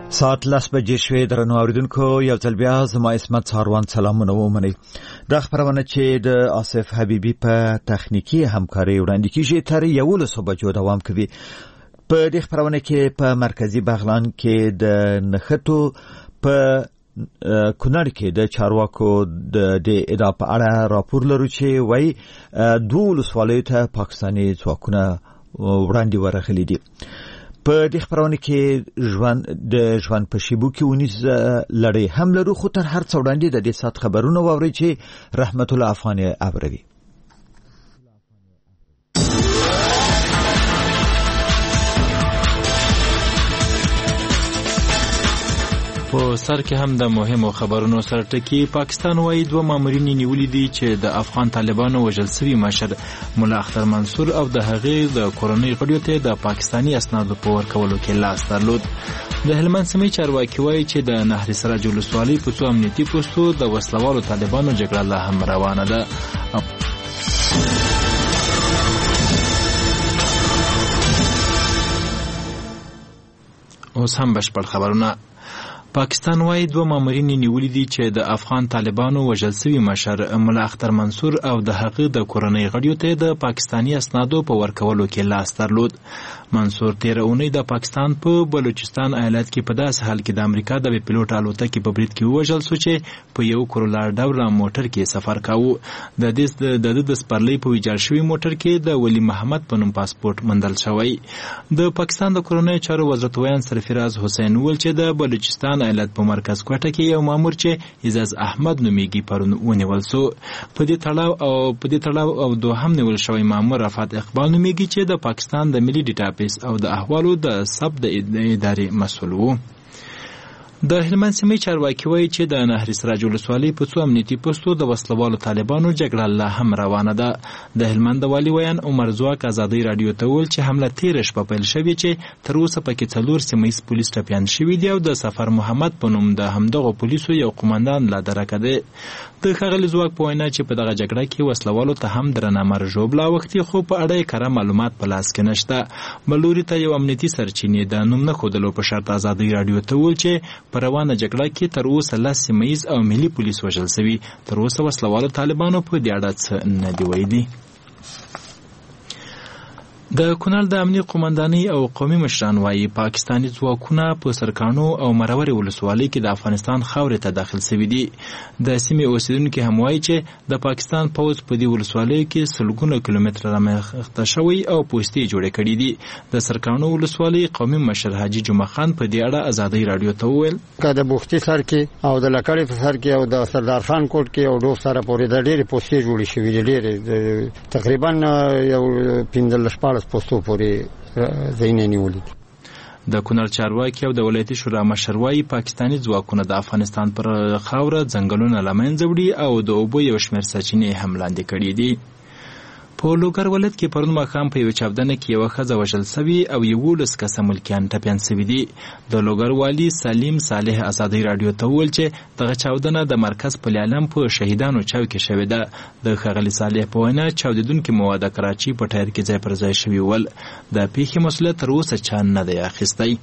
ساعت 10 بجې شوې. درنو اوریدونکو، یو ځل بیا زما اسمت څاروان سلامونه ومنئ. دا خبرونه چې د آصف حبیبي په تخنیکی همکاري وړاندې کیږي تر 11 بجو دوام کوي. په دې خبرونه کې په مرکزی بغلان کې د نښتو په کونړ کې د چارواکو د ادعا په اړه راپور لرو چې وایي 2 ولسوالیو ته پاکستاني ځواکونه وړاندې ورغلي دي. په دې خبرونه کې ژوند په شیبو کې ونیز لړۍ هم لرو، خو تر هر څه وړاندې د دې سات خبرونه واورئ چې رحمت الله افغاني اوروي. په سر کې هم د مهمو خبرونو سره ټکی. پاکستان وايي 2 مامورین نیولې دي چې د افغان طالبانو وژل شوی مشر مولا اختر منصور او د هغې د کورنۍ غړیو ته د پاکستاني اسنادو په ورکولو کې لاس درلود. د هلمند سیمې چارواکي وايي چې د نهر سراج ولسوالۍ په څو امنیتي پوستو د وسلوالو طالبانو جګړه لا هم روانه ده. اوس هم بشپړ خبرونه. پاکستان وايي 2 مامورین نیولې دي چې د افغان طالبانو وژل شوی مشر مولا اختر منصور او د هغې د کورنۍ غړیو ته د پاکستاني اسنادو په ورکولو کې لاس درلود. منصور تیر اونۍ د پاکستان په بلوچستان ایالت کې په داسې حال کې د امریکا د پیلوټ الوتکې په برید کې وژل شو چې په یو کرولا ډوله موټر کې سفر کاوه. د سپرلۍ په ویجاړ شوي موټر کې د ولی محمد په نوم پاسپورت موندل شوی. د پاکستان د کورنۍ چارو وزارت ویان سرفراز حسین ول چې د بلوچستان ایالت په مرکز کوټه کې یو مامور چې اعزاز احمد نومیږي پرون ونیول شو. په دې تړاو او دوهم نیول شوی مامور رفعت اقبال نومیږي چې د پاکستان د ملي ډیټابیس او د احوالو د ثبت د ادارې مسؤل و. د هلمند سیمې چارواکي وايي چې د نهر سراج ولسوالۍ په څو امنیتي پوستو د وسلوالو طالبانو جګړه لا هم روانه ده. د هلمند والي ویان عمر ځواک ازادۍ رادیو ته وویل چې حمله تېره شپه پیل شوې چې تر اوسه پکې 4 سیمه ییز پولیس ټپیان شوي دي او د سفر محمد په نوم د همدغو پولیسو یو قومندان لا درکه دی. د ښاغلي ځواک په وینا چې په دغه جګړه کې وسلوالو ته هم درنه مرج وبلا وختي خو په اړه یې کره معلومات په لاس کې نشته. بل لوري ته یو امنیتي سرچینې د نوم نه ښودلو په شرط ازادۍ رادیو ته وویل چې په روانه جګړه کې تر اوسه 10 سیمه ییز او ملي پولیس وژل شوي. تر اوسه وسلوالو طالبانو په دې اړه څه نه دي ویلي. د کونړ د امنیت قومندانۍ او قومي مشران وايي پاکستاني ځواکونه په سرکانو او مرورې ولسوالۍ کې د افغانستان خاورې ته داخل شوي دي. د سیمې اوسیدونکي هم وايي چې د پاکستان پوځ په دې ولسوالیو کې سلګونه کیلومتره رامخته شوی او پوستې جوړې کړي دي. د سرکانو ولسوالۍ قومي مشر حاجي جمعه خان په دې اړه ازادۍ رادیو ته وویل که د بوختي سر کې او د لکړې په سر کې او د سردار خان کوټ کې او ډوب سره پورې د ډېرې پوستې جوړې شوي دي. ډېرې تقریبا یو 15 پوستو پورې ځینې نیولې. د کونړ چارواکي او د ولایتي شورا مشر وايي پاکستاني ځواکونه د افغانستان پر خاوره ځنګلونه له منځه وړي او د اوبو یو شمېر سرچینې هم لاندې کړي دي. په لوګر ولایت کې پرون ماښام په یو چاودنه کې یوه ښځه وژل سوي او 11 کسه ملکیان ټپیان سوي دي. د لوګر والي سلیم صالح ازادۍ رادیو ته وویل چې دغه چاودنه د مرکز پل علم په شهیدانو چاو کې شوې ده. د ښاغلي صالح په وینا چاودېدونکي مواد د کراچۍ په ټایر کې ځای پر ځای شوي ول. د پیښې مسؤلیت تر اوسه چا نه دی اخیستی.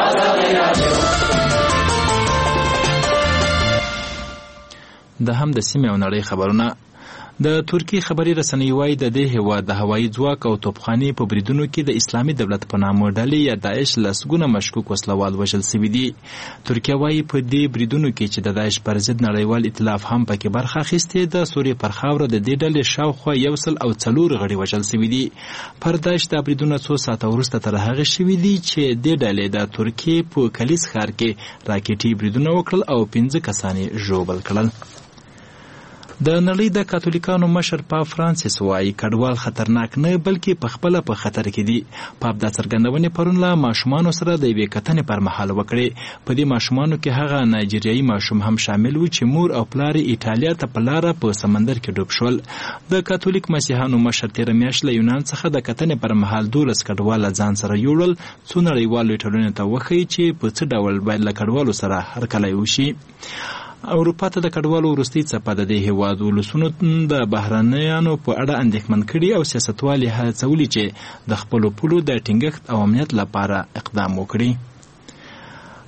د هم د سیمې او نړۍ خبرونه. د ترکیې خبري رسنۍ وايي د دې هیواد د هوایي ځواک او توپخانې په بریدونو کې د اسلامي دولت په نامه ډلې یا داعش لسګونه مشکوک وسلوال وژل شوي دي. ترکیه وايي په دې بریدونو کې چې د داعش پر ضد نړیوال ائتلاف هم پکې برخه اخیستې د سوریې پر خاوره د دې ډلې شاوخوا 104 غړي وژل شوي دي. پر داعش د بریدونو 2 ساعته وروسته تر هغه شوي دي چې دې ډلې د ترکیې په کلیس ښار کې راکټي بریدونه وکړل او 15 کسان یې ژوبل کړل. د نړۍ د کاتولیکانو مشر پاپ فرانسیس وايي کډوال خطرناک نه بلکې په خپل په خطر کې دي. پاپ دا څرګندونې پرون له ماشومانو سره د یوې کتنې پر مهال وکړې. په دې ماشومانو کې هغه نایجیریایي ماشوم هم شامل و چې مور او پلار ایټالیا ته په لاره په سمندر کې ډوب شول. د کاتولیک مسیحیانو مشر تېره میاشت له یونان څخه د کتنې پر مهال 12 کډوال له ځان سره یوړل څو نړیوالو ټولنې ته وښیي چې په څه ډول باید له کډوالو سره هرکلی وشي. اروپا ته د کډوالو وروستۍ څپه د دې هیواد ولسونو د بهرنیانو په اړه اندېښمن کړي او سیاستوال یې هڅولي چې د خپلو پولو د ټینګښت او امنیت لپاره اقدام وکړي.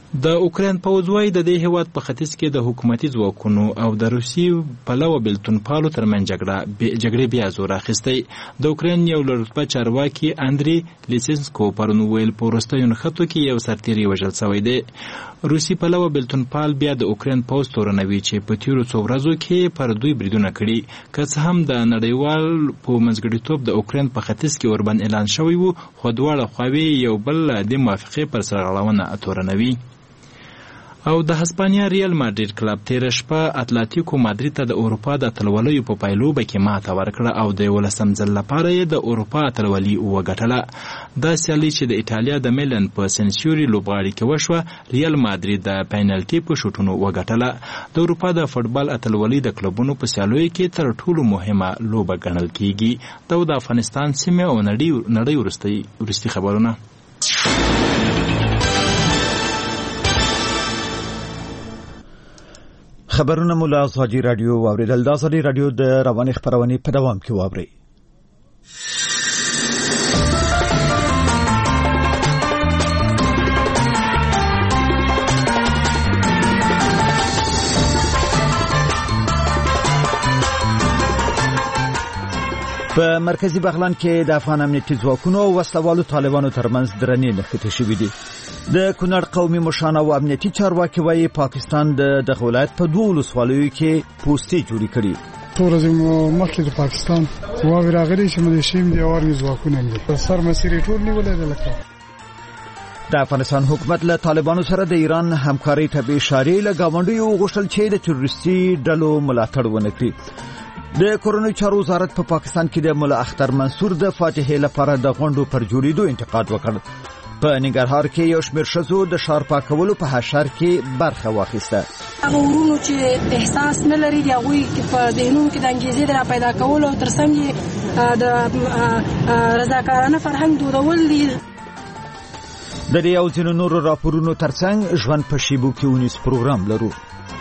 د اوکراین پوځ وايي د دې هیواد په ختیځ کې د حکومتي ځواکونو او د روسي پلوه بېلتونپالو ترمنځ جګړې بیا زور اخیستی. د اوکراین یو لوړرتبه چارواکي اندري لیسنسکو پرون ویل په وروستیو نښتو کې یو سرتیری وژل شوی دی. روسي پلوه بېلتونپال بیا د اوکراین پوځ تورنوي چې په تیرو څو ورځو کې پر دوی بریدونه کړي. که څه هم د نړیوال په منځګړیتوب د اوکراین په ختیځ کې اوربند اعلان شوی و، خو دواړه خواوې یو بل د موافقې پر سرغړونه تورنوي. او د هسپانیا ریال مادرید کلب تیره شپه اتلتیکو مادرید ته د اروپا د اتلولیو په پایلوبه کې ماته ورکړه او د 11م ځل لپاره یې د اروپا اتلولي وګټله. دا سیالي چې د ایټالیا د میلان په سنسیوري لوبغاړي کې وشوه، ریال مادرید د پینالټي په شوټونو وګټله. د اروپا د فوټبال اتلولي د کلبونو په سیالیو کې تر ټولو مهمه لوبه ګڼل کیږي. د افغانستان سیمه او نړۍ وروستي خبرونه. خبرونه مو له ازادي راډیو واوریدل. د ازادي راډیو د رواني خبرونې په دوام کې واورئ. په مرکزی بغلان کې د افغان امنیتي ځواکونو او وسلوالو طالبانو ترمنځ درنې نښتې شوې دي. د کونړ قومي مشران او امنیتي چارواکي وايي پاکستان د دغه ولایت په 2 ولسوالیو کې پوستې جوړې کړې. ورځې مخکې د پاکستان واوې راغلي چې ملیشیم دي او ارمي ځواکونه دي سر مسیرې ټول نیولې ده. لکه د افغانستان حکومت له طالبانو سره د ایران همکارۍ ته به اشارې له ګاونډیو وغوښتل چې د تروریستي ډلو ملاتړ ونه کړي. د کورنیو چارو وزارت په پاکستان کې د مولا اختر منصور د فاتحې لپاره د غونډو پر جوړېدو انتقاد وکړ. په ننګرهار کې یو شمېر ښځو د ښار پاکولو په حشر کې برخه واخیسته. هغه ورونو چې احساس نه لري د هغوی په ذهنونو کې د انګیزې د راپیدا کولو او ترڅنګ د رضاکارانه فرهنګ دودول دي. د دې او ځینو نورو راپورونو ترڅنګ ژوند په شیبو کې ونیس پروګرام لرو.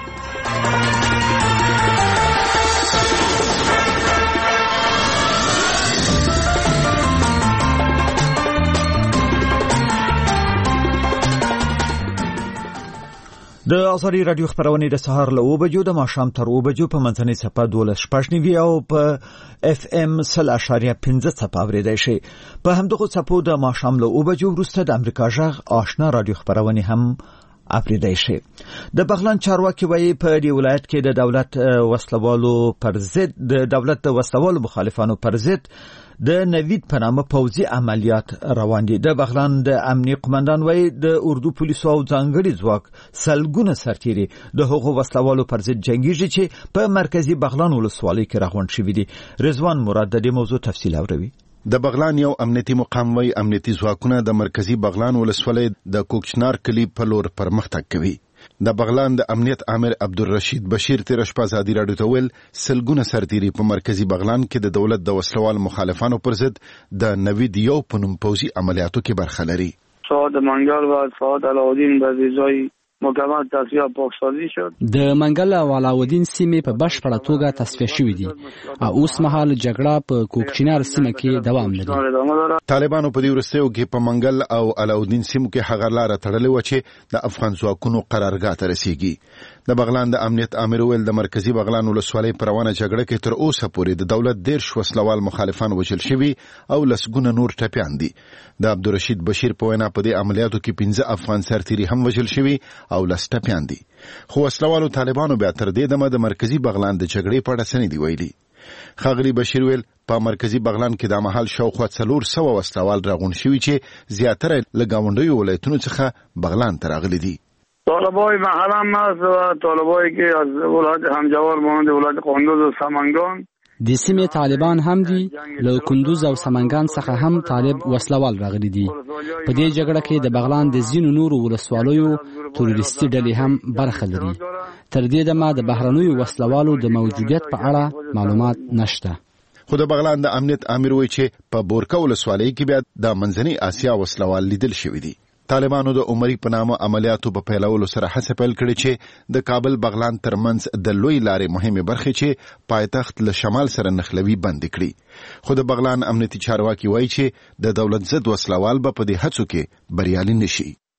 د ازادي راډیو خبرونه د سهار له 9 بجو د ماښام تر 9 بجو په منځنۍ صفه 12:15 او په اف ام 0.15 صفه اوریدای شي. په همدغه صفو د ماښام له 9 بجو وروسته د امریکا جغ آشنا راډیو خبرونه هم اوریدای شي. د بغلان چارواکي وايي په دې ولایت کې د دولت وسلوالو پر ضد د دولت وسلوالو مخالفانو پر ضد د نوید په نامه پوځي عملیات روان دي. د بغلان د امنیه قومندان وايي د اردو پولیسو او ځانګړي ځواک سلګونه سرتیري د هغو وسلوالو پر ضد جنگیږي چې په مرکزی بغلان ولسوالۍ کې راغونډ شوي دي. رضوان مراد د دې موضوع تفصیل اوروي. د بغلان یو امنیتي مقام وی امنیتي ځواکونه د مرکزی بغلان ولسوالۍ د کوکشنار کلی په لور پرمختګ کوي. د بغلان د امنیت عامر عبدالرشید بشیر تیر شپه ازادي راډیو ته ویل سلګونه سرتیري په مرکزی بغلان کې د دولت د وسلوال مخالفانو پر ضد د نوید یو په نوم پوځي عملیاتو کې برخه لري. ساعت منگل و ساعت علاودین به ویزای مکمل تصفیه پاکسازی شد. د منګل او علاودین سیمې په بشپړه توګه تصفیه شوې دي او اوس مهال جګړه په کوکچینار سیمه کې دوام لري. طالبانو په دې وروستیو کې په منګل او علاودین سیمو کې هغه لار تړلې و چې د افغان ځواکونو قرارګاه ته رسیږي. د بغلان د امنیت امیر ویل د مرکزی بغلان ولسوالۍ پر روانه جګړه کې تر اوسه پورې د دولت 10 وسلوال مخالفان وژل شوي او لسګونه نور ټپیان دي. د عبدالرشید بشیر په وینا په دې عملیاتو کې 15 افغان سرتیري هم وژل شوي او لس ټپیان دي. خو وسلوالو طالبانو بیا تر دې دمه د مرکزی بغلان د جګړې په اړه څه نه دي ویلي. ښاغلي بشیر ویل په مرکزی بغلان کې د مهال شاوخوا 400 وسلوال راغون شوي چې زیاتره له ګاونډیو ولایتونو څخه بغلان ته راغلي دي. طالبای محل هم هست و طالبایی که از ولایت همجوار مانند ولایت کندوز و سمنگان د سیمې طالبان هم دي. له کندوز او سمنگان څخه هم طالب وسلوال راغلي دي. په دې جګړه کې د بغلان د ځینو نورو ولسوالیو تروریستي ډلې هم برخه لري. تر دې دمه د بهرنیو وسلوالو د موجودیت په اړه معلومات نشته. خو د بغلان د امنیت امیر وایي چې په بورکه ولسوالۍ کې بیا د منځنۍ اسیا وسلوال لیدل شوي دي. طالبانو د عمري په نامه عملیاتو په پیلولو سره هڅه پیل کړې چې د کابل بغلان ترمنځ د لوی لارې مهمه برخه چې پایتخت له شمال سره نښلوي بند کړي. خو د بغلان امنیتي چارواکي وایي چې د دولت ضد وسلوال به په دې هڅو کې بریالي نشي.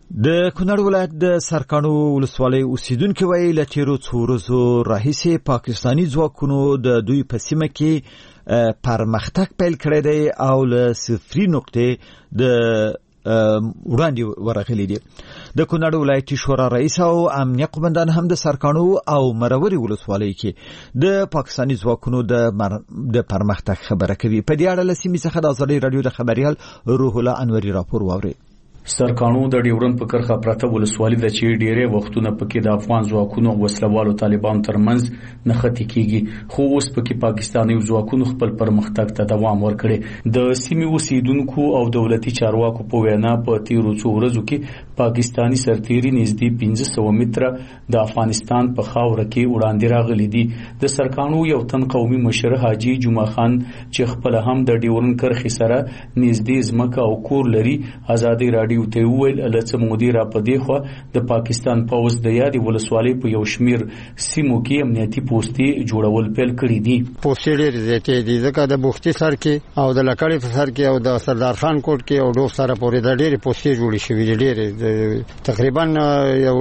د کونړ ولایت د سرکانو ولسوالۍ اوسیدونکو وایي له تیرو څو ورځو راهیسې پاکستاني ځواکونو د دوی په سیمه کې پرمختګ پیل کړی دی او له صفري نقطې د وړاندې ورغلي دي. د کونړ ولایتي شورا رئیس او امنیه قومندان هم د سرکانو او مروري ولسوالۍ کې د پاکستاني ځواکونو د پرمختګ خبره کوي. په دې اړه له سیمې څخه د ازادۍ راډیو د خبريال روح الله انوري راپور واوري. سرکانو د ډیورن په کرخه پرته ولسوالۍ د چې ډیره وختونه پکې د افغان ځواکونو وسلوالو طالبان ترمنځ نښتې کیږي، خو اوس پکې پاکستاني ځواکونو خپل پرمختګ ته دوام ورکړي. د سیمې اوسیدونکو او دولتي چارواکو په وینا په تیرو څو ورځو کې پاکستاني سرتیري نږدې 1500 متره د افغانستان په خاوره کې وړاندې راغلي دي. د سرکانو یو تن قومي مشر حاجی جمعه خان چې خپل هم د ډیورن کرخه سره نږدې ځمکه او کور لري ازادي راډیو ته ویل لڅ مودي را پدې خو د پاکستان پوز د یادي ولسوالۍ په یو شمیر سیمو کې امنیتي پوسټي جوړول پیل کړی دي. پوسټي ډېر زیاتې دي ځکه د بوختي سر کې او د لکړې په سر کې او د سردار خان کوټ کې او ډوب سره پورې د ډېرې پوسټي جوړې شوې دي. ډېر تقریبا یو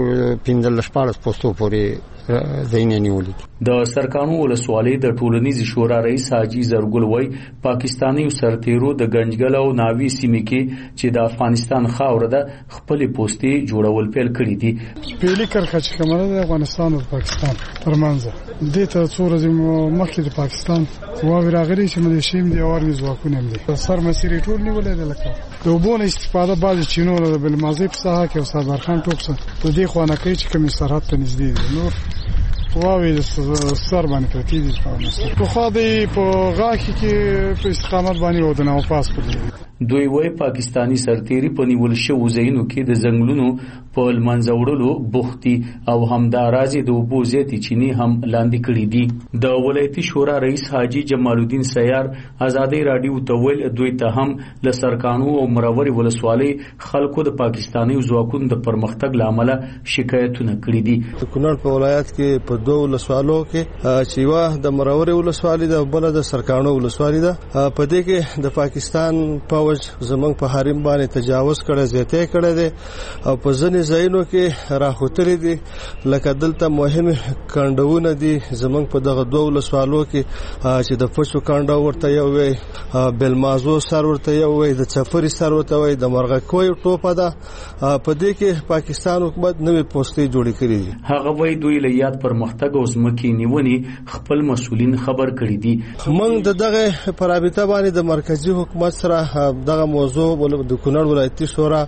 15 پوسټو پورې زینې نیولې. د سرکانو ولسوالۍ د ټولنیز شورا رئیس حاجی زرګل وای پاکستاني سرتیرو د گنجګل او ناوی سیمې کې چې د افغانستان خاوره ده خپل پوسټي جوړول پیل کړی دي. پیلي کرخه چې کومه د افغانستان او پاکستان ترمنځ د ته څو ورځې مخکې د پاکستان واوی راغلي چې ملیشیم دی او ځواکونه دي سر مسیرې ټول نیولې ده. لکه د وبونه استفاده بعض چینو له بل مازی په ساحه کې او سردار خان ټوکسه په دې خو نه کوي چې کوم سرحد ته نږدې دي. نور واوی سر باندې پرتی دي په خو دې په غاښ کې په استقامت باندې ودنه او پاس کړی. دوی وای پاکستانی سرتیری په نیول شوو ځایونو کې د ځنګلونو په لمنځوړلو بوختي او همدارازي د وبو زیاتې چینی هم لاندې کړي دي. د ولایتي شورا رئیس حاجی جمال الدین سیار ازادي راډیو ته ویل دوی ته هم ل سرکانو او مروري ولسوالۍ خلکو د پاکستاني ځواکونو د پرمختګ لامل شکایتونه کړي دي. کونړ په ولایت کې په دوه ولسوالو کې چې وا د مروري ولسوالۍ د بل د سرکانو ولسوالۍ ده په دې کې د پاکستان پوج زمنګ په حریم باندې تجاوز کړی زیاته کړی دی او په ځینې ځایونو کې راخوتلې دي. لکه دلته مهم کاندونه دي زمنګ په دغه دوه ولسوالو کې چې د پښو کاندا ورته یو وي بلمازو سر ورته یو وي د چفري سر ورته وي د مرغه کوی ټوپه ده. په دې کې پاکستان حکومت نوې پوسټي جوړې کړې دي. هغه وایي دوی له یاد پرمختګ او ځمکې نیونې خپل مسؤلین خبر کړي دي. موږ دغه پرابطه باندې د مرکزی حکومت سره دغه موضوع د کونړ ولایتي شورا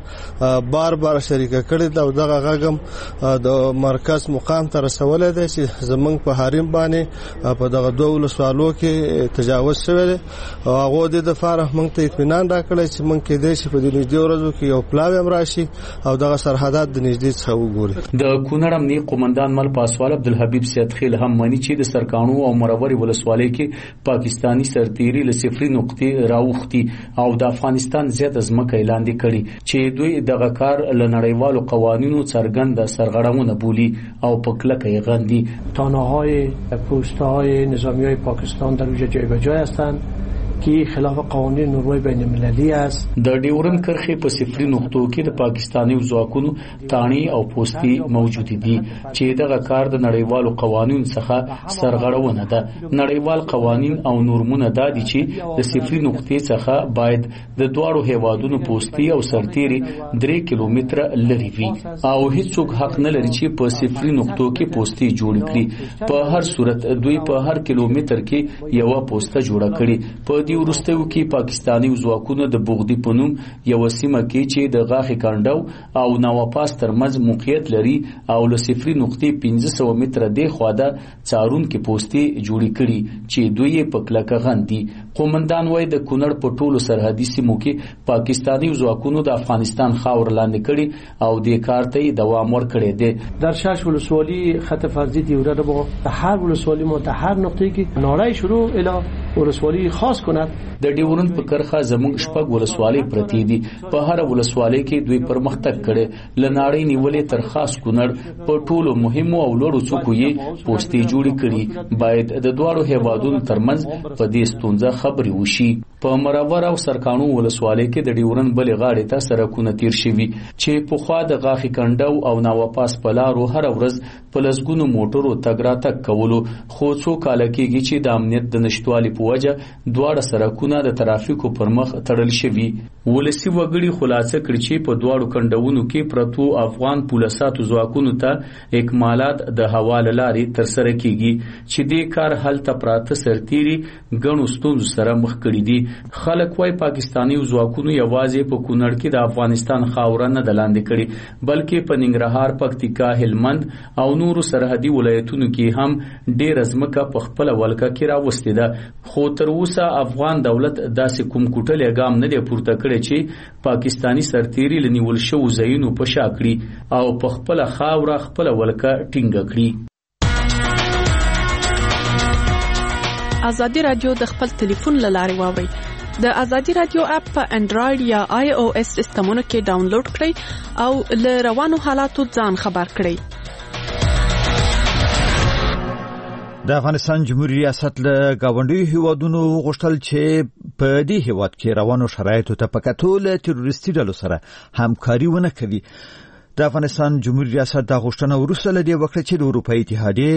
بار شریکه کړې ده او دغه غږم د مرکز مقام ته رسولې ده چې زمنګ په حریم باندې په دغه دوه ولسوالو کې تجاوز شوی دی او هغه د دفاع موږ ته اطمینان راکړی چې موږ کې د شي په دې نږدې ورځو کې یو پلاوی هم راشي او دغه سرحدات د نږدې څخه وګوري. د کونړ امنیه قومندان مل پاسوال عبدالحبیب سید خیل هم مانی چې د سرکانو او مروري ولسوالۍ کې پاکستانی سرتیري له صفري نقطې راوختي او د افغانستان زیات ځمکه اعلان کړي چې دوی دغه کار له نړیوالو قوانینو څرګنده سرغړونه بولي او په کلکه یې غندي. تانه‌های پوست‌های نظامی‌های پاکستان در اونجا جای به جای هستند که خلاف قوانین نروژ بین المللی است. د ډیورن کرخه په صفري نقطو کې د پاکستاني ځواکونو تانی او پوسټي موجود دي چې دغه کار د نړیوالو قوانینو څخه سرغړونه ده. نړیوال قوانین او نورمونه دا دي چې د صفري نقطې څخه باید د دوړو هیوادونو پوسټي او سرتيري 3 کیلومتره لري وي او هیڅوک حق نه لري چې په صفري نقطو کې پوسټي جوړ کړي. په هر صورت دوی په هر کیلومتر کې یو پوسټه جوړه کړي. په دې ورستیو کې پاکستاني ځواکونو د بوغدي پنوم یو سیمه کې چې د غاخي کاندو او نواپاس ترمنځ موقعیت لري او له صفري نقطې 1500 متره دی خو دا څارون کې پوسټي جوړې کړي چې دوی په کلکه غندي. قومندان وای د کونړ په ټولو سرحدي سیمو کې پاکستاني ځواکونو د افغانستان خاور لاندې کړي او د کار ته دوام ورکړي دي. در 6 ولسوالی خط فرضی دیوره رو با هر ولسوالی ما تا هر نقطه‌ای که نارای شروع الی ولسوالی خاص کند. د ډیورند په کرخه زموږ شپږ ولسوالۍ پرتی دي. په هر ولسوالۍ کې دوی پرمختګ کړي. لناړې نیولې تر خاص کونړ په ټولو مهمو او لوړو څوکو یې پوسټې جوړې کړي. باید د دواړو هیوادونو ترمنځ په دې ستونزه خبرې وشي. په مرور او سرکانو ولسوالۍ کې د ډیورند بلې غاړې ته سړکونه تیر شوي چې په خوا د غاخي کنډو او ناواپاس په لارو هر ورځ په لسګونو موټرو تګ راتګ کولو، خو څو کاله کېږي چې د امنیت د نشټوالي په وجه دواړه سړکونه د ترافیکو پر مخ تړل شوي. ولسی وګړي خلاصه کړي چې په دواړو کنډونو کې پرتو افغان پولیساتو ځواکونو ته اکمالات د حواله لارې تر سره کیږي چې دې کار هلته پراته سرتيري ګڼو ستونزو سره مخ کړي دي. خلک وايي پاکستاني ځواکونو یوازې په کونړ کې د افغانستان خاوره نه دلاندې کړي بلکې په ننګرهار، پکتیکا، هلمند او نورو سرحدي ولایتونو کې هم ډېر ځمکه په خپل ولکه کې راوستې ده. خو تر اوسه افغان دولت داسې کوم کوټلې ګام نه دی پورته کړی چې پاکستاني سرتيري لنیول شو ځایونو په شا کړي او په خپل خاوره خپل ولکه ټینګه کړي. ازادي رادیو د خپل ټلیفون له لارې واورئ. د ازادي رادیو اپ په انډراید یا آی او اس سیسټمونو کې ډاونلوډ کړئ او له روانو حالاتو ځان خبر کړئ. د افغانستان جمهوریت ریاست له گاونډیو هیوادونو غوښتل چې په دې هیواد کې روانو شرایطو ته په کتو له تروریستي ډلو سره همکاري ونه کوي. د افغانستان جمهوریت ریاست د غوښتنه وروسته له دې وکړه چې د اروپאי اتحادیې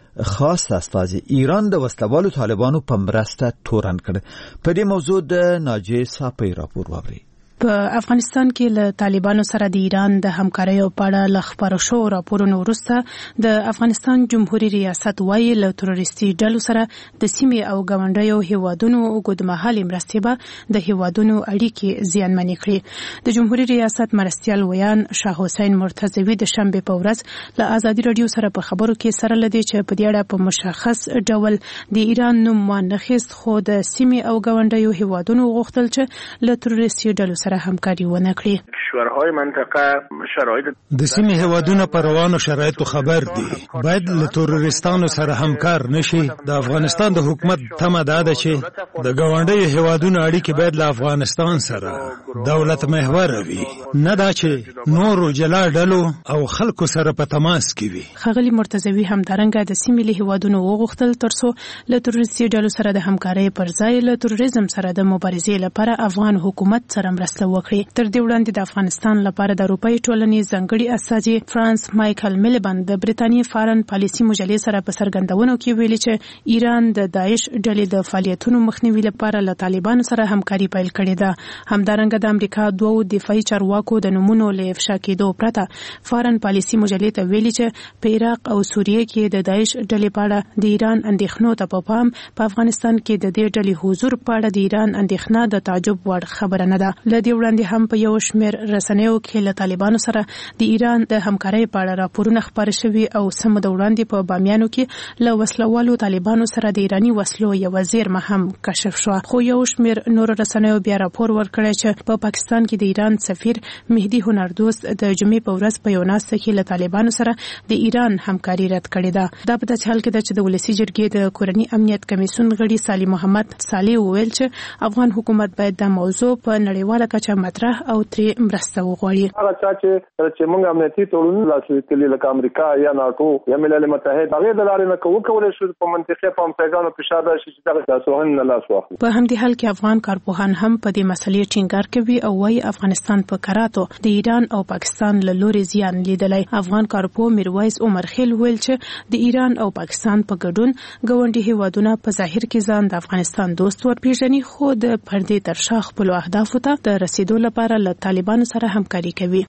خاص استازي ایران د وسلوالو طالبانو په مرسته تورن کړ. په دې موضوع د ناجی صاحب راپور واوري. په افغانستان کې له طالبانو سره د ایران د همکارۍ په اړه لخبرو شو راپورونو وروسته د افغانستان جمهوریت ریاست وايي له تروریستي ډلو سره د سیمې او ګاونډیو هیوادونو اوږدمهالې مرستې به د هیوادونو اړیکې زیانمنې کړي. د جمهوریت ریاست مرستیال ویان شاه حسین مرتضوی د شنبه په ورځ له ازادي رادیو سره په خبرو کې سره لدی چې په دې اړه په مشخص ډول د ایران نوم وانخیست، خو د سیمې او ګاونډیو هیوادونو غوښتل چې له تروریستي ډلو سره همکاري ونه کړي. کشورهای منطقه شرایط د سیمې هیوادونو پر روانو شرایطو خبر دي. باید له تروریستانو سره همکار نشي. د افغانستان د حکومت تمه ده چې د ګاونډیو هیوادونو اړیکې باید له افغانستان سره دولت محور وي، نه دا چې نورو جلا ډلو او خلکو سره په تماس کې وي. ښاغلي مرتضوی همدارنګه د سیمې له هیوادونو وغوښتل ترڅو له تروریستي ډلو سره د همکارۍ پر ځای له تروریزم سره د مبارزې لپاره افغان حکومت سره مرسته وکړي. تر دې وړاندې د افغانستان لپاره د اروپאי ټولنې ځانګړي استازي فرانس مایکل میلیبند د برتانیې فارن پالیسي مجلې سره په څرګندونو کې ویلي چې ایران د داعش ډلې د فعالیتونو مخنیوي لپاره له طالبانو سره همکاري پیل کړې ده. همدارنګه د امریکا دوو دفاعي چارواکو د نومونو له افشا کېدو پرته فارن پالیسي مجلې ته ویلي چې په عراق او سوریه کې د داعش ډلې په اړه د ایران اندېښنو ته په پام په افغانستان کې د دې ډلې حضور په اړه د ایران اندېښنه د تعجب وړ خبره نه ده. وړاندې هم په یو شمېر رسنیو کې له طالبانو سره د ایران د همکارۍ په اړه راپورونه خپاره شوي او سم د وړاندې په بامیانو کې له وسلوالو طالبانو سره د ایراني وسلو یو زیرمه هم کشف شو. خو یو شمېر نور رسنیو بیا راپور ورکړی چې په پاکستان کې د ایران سفیر مهدي هنردوست د جمعې په ورځ په یو ناسته کې له طالبانو سره د ایران همکاري رد کړې ده. دا په داسې حال کې ده چې د ولسي جرګې د کورني امنیت کمیسیون غړي سالي محمد صالح وویل چې افغان حکومت باید د موضوع په نړیواله کچه مطرح او ترې مرسته وغواړي. هغه چې موږ امنیتي تړونونه لاسلیک کړي لکه امریکا یا ناتو یا ملل متحد هغه د لارې نه کولی شو په منطقه په همکارانو فشار راشي چې دغه تاسوهن نه لاس واخلي. په همدې حال کې افغان کارپوهان هم په دې مسلې ټینګار کوي او وايي افغانستان په کراتو د ایران او پاکستان له لوري زیان لیدلی. افغان کارپوه میرویس عمر خیل ویل چې د ایران او پاکستان په ګډون ګاونډي هیوادونه په ظاهر کې ځان د افغانستان دوست ورپېژني، خو د پردې تر شا خپلو اهدافو ته د رسیدو لپاره له طالبانو سره همکاري کوي.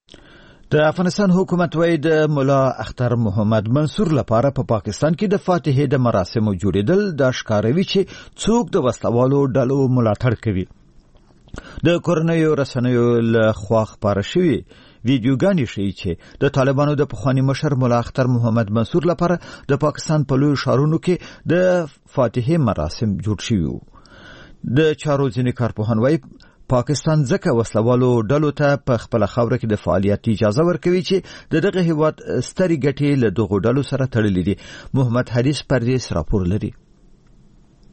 د افغانستان حکومت وايي د مولا اختر محمد منصور لپاره په پاکستان کې د فاتحې د مراسمو جوړېدل د ښکاروي چې څوک د وسلوالو ډلو ملاتړ کوي. د کورنیو رسنیو له خوا خپاره شوي ویډیوګانې ښیي چې د طالبانو د پخواني مشر مولا اختر محمد منصور لپاره د پاکستان په لویو ښارونو کې د فاتحې مراسم جوړ شوي وو. د چارو ځینې کارپوهان وايي پاکستان ځکه وسلوالو ډلو ته په خپل خاوره کې د فعالیت اجازه ورکوي چې دغه هیواد ستري ګټې له دغو ډلو سره تړلې دي. محمد حدیث پردیس راپور لري.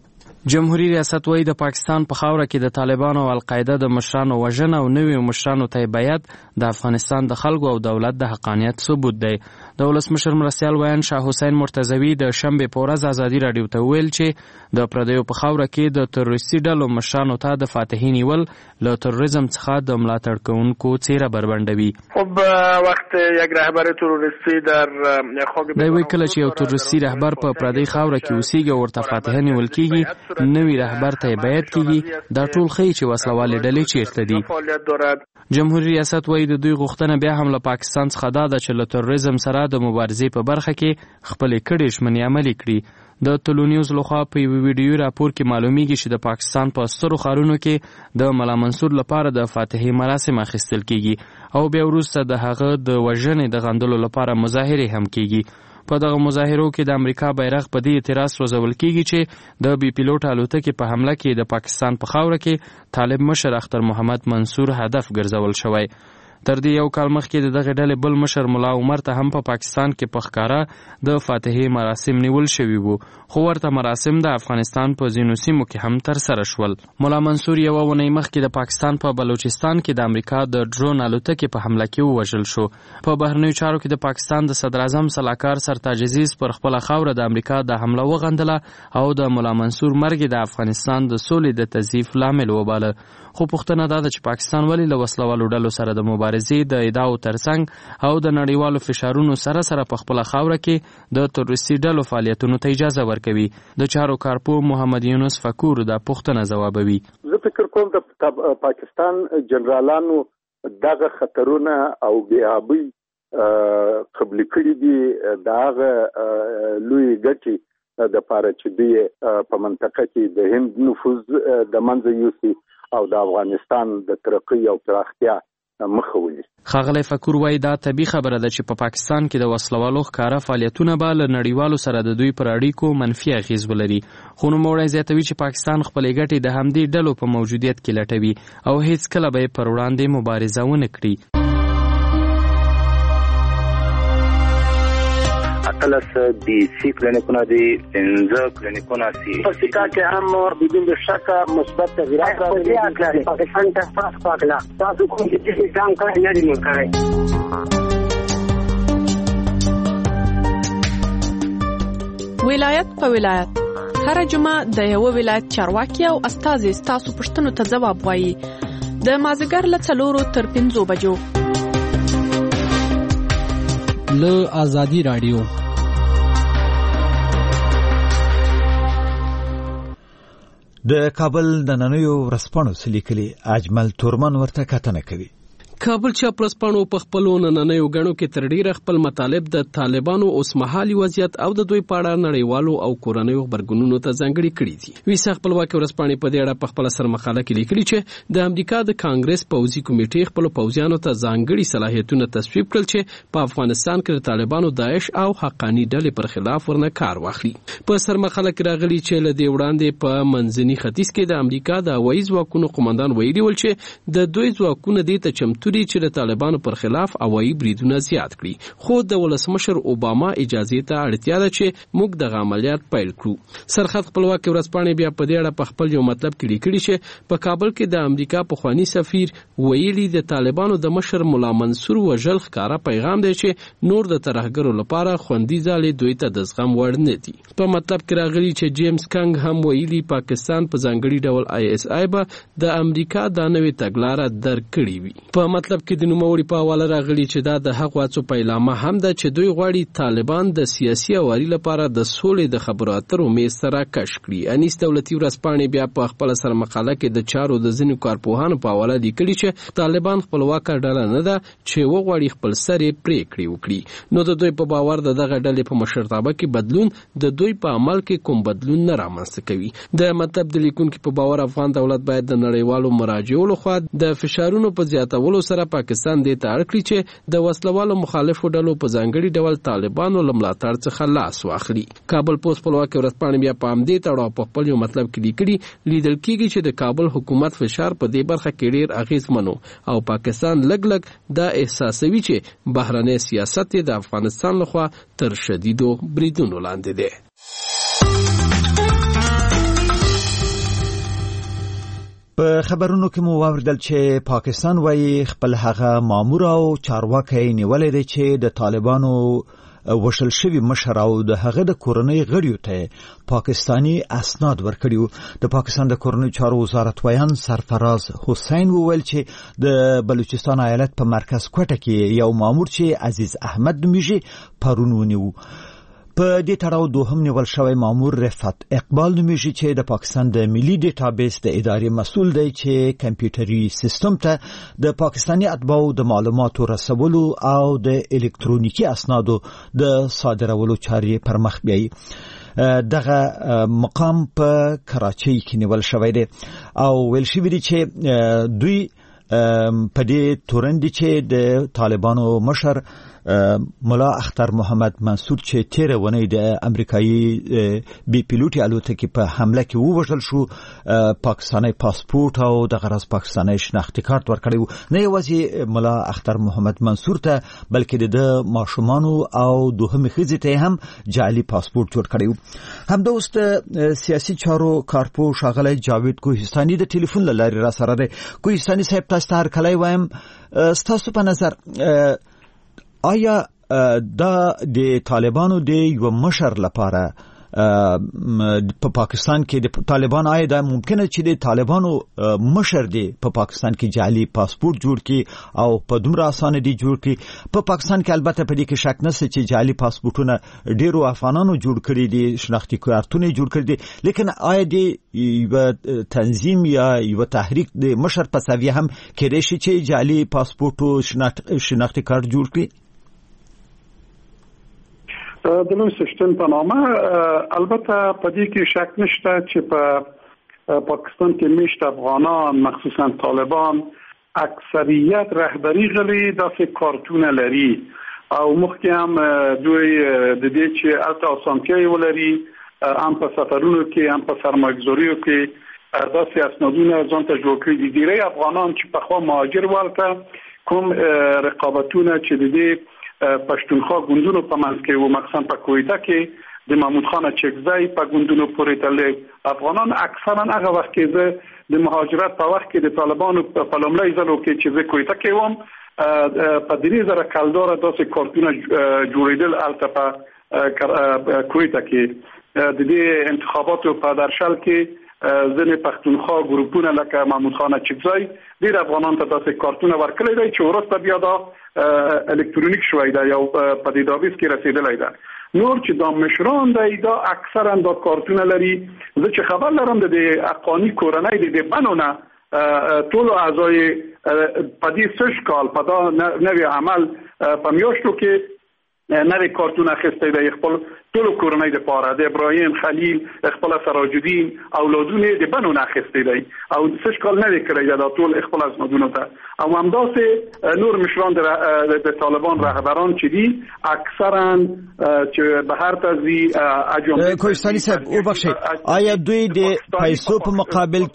جمهوریت ریاست وایي د پاکستان په خاوره کې د طالبانو او القاعده د مشرانو وژنه او نویو مشرانو ته بیعت د افغانستان د خلکو او دولت د حقانیت ثبوت دی. د ولسمشر مرستیال ویان شاه حسین مرتضوی د شنبې په ورځ ازادي راډیو ته ویل چې د پردیو په خاوره کې د تروریستي ډلو مشرانو ته د فاتحې نیول له تروریزم څخه د ملاتړ کوونکو څیره بربنډوي. خب وقت یک رهبر تروریستی در خاک دی وی کله چې یو تروریستي رهبر په پردی خاوره کې اوسېږي او ورته فاتحه نیول کیږي نوی رهبر ته بیعت کیږي دا ټول ښیي چې وسلوالې ډلې چیرته دي. جمهوریت ریاست وایي د دوی غوښتنه بیا هم له پاکستان څخه دا ده چې له تروریزم سره د مبارزې په برخه کې خپلې کړې ژمنې عملي کړي. د ټولو نیوز لخوا په یو ویډیو راپور کې معلومیږي چې د پاکستان په سترو ښارونو کې د ملا منصور لپاره د فاتحې مراسم اخیستل کیږي او بیا وروسته د هغه د وژنې د غندلو لپاره مظاهرې هم کیږي. په دغه مظاهرو کې د امریکا بیرغ په دې اعتراض سوځول کیږي چې د بي پیلوټ الوتکې په حمله کې د پاکستان په خاوره کې طالب مشر اختر محمد منصور هدف ګرځول شوی. تر دې یو کال مخکې د دغه ډلې بل مشر ملا عمر ته هم په پاکستان کې په ښکاره د فاتحې مراسم نیول شوي وو خو ورته مراسم د افغانستان په ځینو سیمو کې هم ترسره شول. ملا منصور یوه اونۍ مخکې د پاکستان په بلوچستان کې د امریکا د ډرون الوتکې په حمله کې ووژل شو. په بهرنیو چارو کې د پاکستان د صدر اعظم سلاکار سرتاج عزیز پر خپله خاوره د امریکا د حمله وغندله او د ملا منصور مرګ د افغانستان د سولې د تضعیف لامل وباله. خو پوښتنه دا ده چې پاکستان ولې له وسلوالو ډلو سره د مبارزې د ادعاو ترڅنګ او د نړیوالو فشارونو سره سره په خپله خاوره کې د تروریستي ډلو فعالیتونو ته اجازه ورکوي. د چارو کارپوه محمد یونس فکور دا پوښتنه ځوابوي. زه فکر کوم د پاکستان جنرالانو دغه خطرونه او بېآبۍ قبلې کړي دي د هغه لوی ګټې دپاره چې دوی په منطقه کې د هند نفوذ د منځه یوسي او د افغانستان د ترقۍ او پراختیا مخه ونیسي. ښاغلی فکور وایي دا طبیعي خبره ده چې په پاکستان کې د وسلوالو ښکاره فعالیتونه به له نړیوالو سره د دوی پر اړیکو منفي اغیز ولري. خو نوموړی زیاتوي چې پاکستان خپلې ګټې د همدې ډلو په موجودیت کې لټوي او هیڅکله به یې پر وړاندې مبارزه ونه کړي. اتلس دی سی کلینیکونه دي 15 کلینیکونه سي په سیکا کې هم بدون شک مثبت تغیرات راغلي. پاکستان ته تاسو پاکلا تاسو کوم چې ځان کړی نه دی کړی. ولایت په ولایت هر جمعه د یو ولایت چارواکي او استازي تاسو پښتنو ته ځواب وایي د مازیګر له 4 تر 5 بجو له آزادی رادیو. د کابل د نننیو ورځپاڼو څه لیکلي اجمل تورمن ورته کتنه کوي. کابل چاپ ورځپاڼو په خپلو نننیو غړو کې تر ډیره خپل مطالب د طالبانو اوسمهالي وضعیت او د دوی په اړه نړیوالو او کورنیو خبرګونونو ته ځانګړي کړي دي. ویسا خپلواکي ورځپاڼې په دې اړه په خپل سر مقاله کې لیکلي چې د امریکا د کانګرس پوځي کمیټې خپل پوځیانو ته ځانګړي صلاحیتونه تصویب کړل چې په افغانستان کې د طالبانو داعش او حقانی ډلې پر خلاف ورنه کار واخلي. په سر مقاله کې راغلي چې له دې وړاندې په منځني ختیځ کې د امریکا د هوایي ځواکونو قومندان ویلي ول چې د دوی ځواکونه دې ته چمتو دي چې د طالبانو پر خلاف هوایي بریدونه زیات کړي. خو د ولسمشر اوباما اجازه ته اړتیا ده چې موږ دغه عملیات پیل کړو. سرحد خپلواکي ورځپاڼې بیا په دې اړه په خپل یو مطلب کې لیکلي چې په کابل کې د امریکا پخوانی سفیر ویلي د طالبانو د مشر ملا منصور وژل ښکارا پیغام دی چې نور د ترهګرو لپاره خوندي ځالې دوی ته د زغم وړ نه دي. په مطلب کې راغلي چې جیمز کنګ هم ویلي پاکستان په ځانګړي ډول ISI به د امریکا د نوې تګلارې درکړي وي. په مطلب کې د نوموړي په حواله راغلي چې دا د هغو هڅو پیلامه هم ده چې دوی غواړي طالبان د سیاسي اواري لپاره د سولې د خبرو اترو میز ته راکش کړي. انیس دولتي ورځپاڼې بیا په خپل سر مقاله کې د چارو د ځینو کارپوهانو په حواله لیکلي چې طالبان خپلواکه ډله نه ده چې وغواړي خپل سر یې پرېکړې وکړي. نو د دوی په باور د دغه ډلې په مشرتابه کې بدلون د دوی په عمل کې کوم بدلون نه رامنځته کوي. د مطلب د لیکونکو په باور افغان دولت باید د نړیوالو مراجعو لخوا د فشارونو په زیاتولو سره پاکستان دې ته اړ کړي چې د وسلوالو مخالفو ډلو په ځانګړي ډول طالبانو له ملاتړ څخه لاس واخلي. کابل پوسټ خپلواکي ورځپاڼې بیا په همدې تړاو په خپل یو مطلب کې لیکلي لیدل کېږي چې د کابل حکومت فشار په دې برخه کې ډېر اغېزمن او پاکستان لږ دا احساسوي چې بهرنی سیاست د افغانستان لخوا تر شدیدو بریدونو لاندې دی. په خبرونو کې مو واوریدل چې پاکستان وايي خپل هغه مامور او چارواکي نیولې دي چې د طالبانو وشل شوی مشر او د هغه د کورنۍ غړیو ته پاکستانی اسناد ورکړیو. د پاکستان د کورنۍ چارو وزارت ویان سرفراز حسین وویل چې د بلوچستان ایالت په مرکز کوټه کې یو مامور چې عزیز احمد نومیږي پرون ونیو. په دې تړاو دوهم نیول شوی مامور رفعت اقبال نومیږي چې د پاکستان د ملي ډیټابیس د ادارې مسؤل دی چې کمپیوټري سیستم ته د پاکستاني اتباعو د معلوماتو رسولو او د الکترونیکي اسنادو د صادرولو چارې پر مخ بیایي. دغه مقام په کراچۍ کې نیول شوی دی او ویل شوی دی چې دوی په دې تورن دي چې د طالبانو مشر ملا اختر محمد منصور چې تیر ونې د امریکایي بي پیلوټي الوتکې په حمله کې ووژل شو پاکستاني پاسپورت او د غرض پاکستاني شناختی کارت ورکړی. نه یوازې ملا اختر محمد منصور ته بلکې د ماشومانو او دوهم ښځې ته هم جعلي پاسپورت جوړ کړی. همداوست سیاسي چارو کارپو ښاغلی جاوید کوهستاني د ټلیفون له لارې را سره دی. کوهستاني صاحب تاسو ته هرکلی وایم. ستاسو په نظر آیا دا د طالبانو د یو مشر لپاره په پاکستان کې د طالبان آیا دا ممکنه چې د طالبانو مشر دی په پاکستان کې جعلي پاسپورت جوړ کړي او په دومره اسانه دی جوړ کړي؟ په پاکستان کې البته په دې کې شک نشته چې جعلي پاسپورتونه ډیرو افغانانو جوړ کړي دي، شناختی کارتونه جوړ کړي دي، لیکن آیا دی یو تنظیم یا یو تحریک د مشر په سویه هم کېدای شي چې جعلي پاسپورت او شناختی کارت جوړ کړي؟ د لوی سیستم په نامه البته په دې کې شک نشته چې په پاکستان کې میشت افغانان مخصوصا طالبان اکثریت رهبری غلي داسې کارتونه لري او مخکې هم دوی د دې چې البته اسانتیاوي ولري هم په سفرونو کې هم په سرمایه‌گذاریو کې داسې اسنادونه ځان ته جوړ کړي دي. ډیری افغانان چې په خوا مهاجر ورته کوم رقابتونه چې د دې پښتونخوا ګوندونو په منځ کې او مخصوصا په کویته کې د محمود خان چکزی په ګوندونو پورې تړلي افغانان اکثرا هغه وخت کې د مهاجرت په وخت کې د طالبانو په لومړي ځل کې چې د کویته کې وم په 3000 کلدار داسې کارتونه جوړیدل البته په کویته کې د دې انتخاباتو په درشل کې ځنې پښتونخوا ګروپونه لکه محمود خان چکزی ډیر افغانان ته داسې کارتونه ورکړي دي چې ورسته بیا دا الکترونیک شوی دا یو په ډیټابیس کې رسیدلی ده. نور چې دا مشران دی دا اکثرا دا کارتونه لري. زه چې خبر لرم د افغاني کورنۍ د بنونه ټول اعضای په دې 6 کال په دا نوې عمل په میاشتو کې نوې کارتونه اخیستی دی خپل ټول کورنۍ د پاره د ابراهیم خلیل خپل سراج الدین اولادونه د بنونه اخیستی دی او 6 کال نه کړی دا ټول خپل اسنادونه ته او همداسې نور مشران د طالبان رهبران چې دي اکثرا چې بهر تزي اجوم کوهستاني صاحب او بخشي آیا دوی د پیسو په مقابل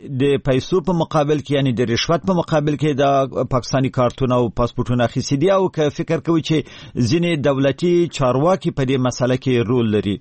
کې یعنی د رشوت په مقابل کې د پاکستانی کارتونه او پاسپورتونه اخیستي دي او که فکر کوي چې ځینې دولتي چارواکي په دې مسله کې رول لري؟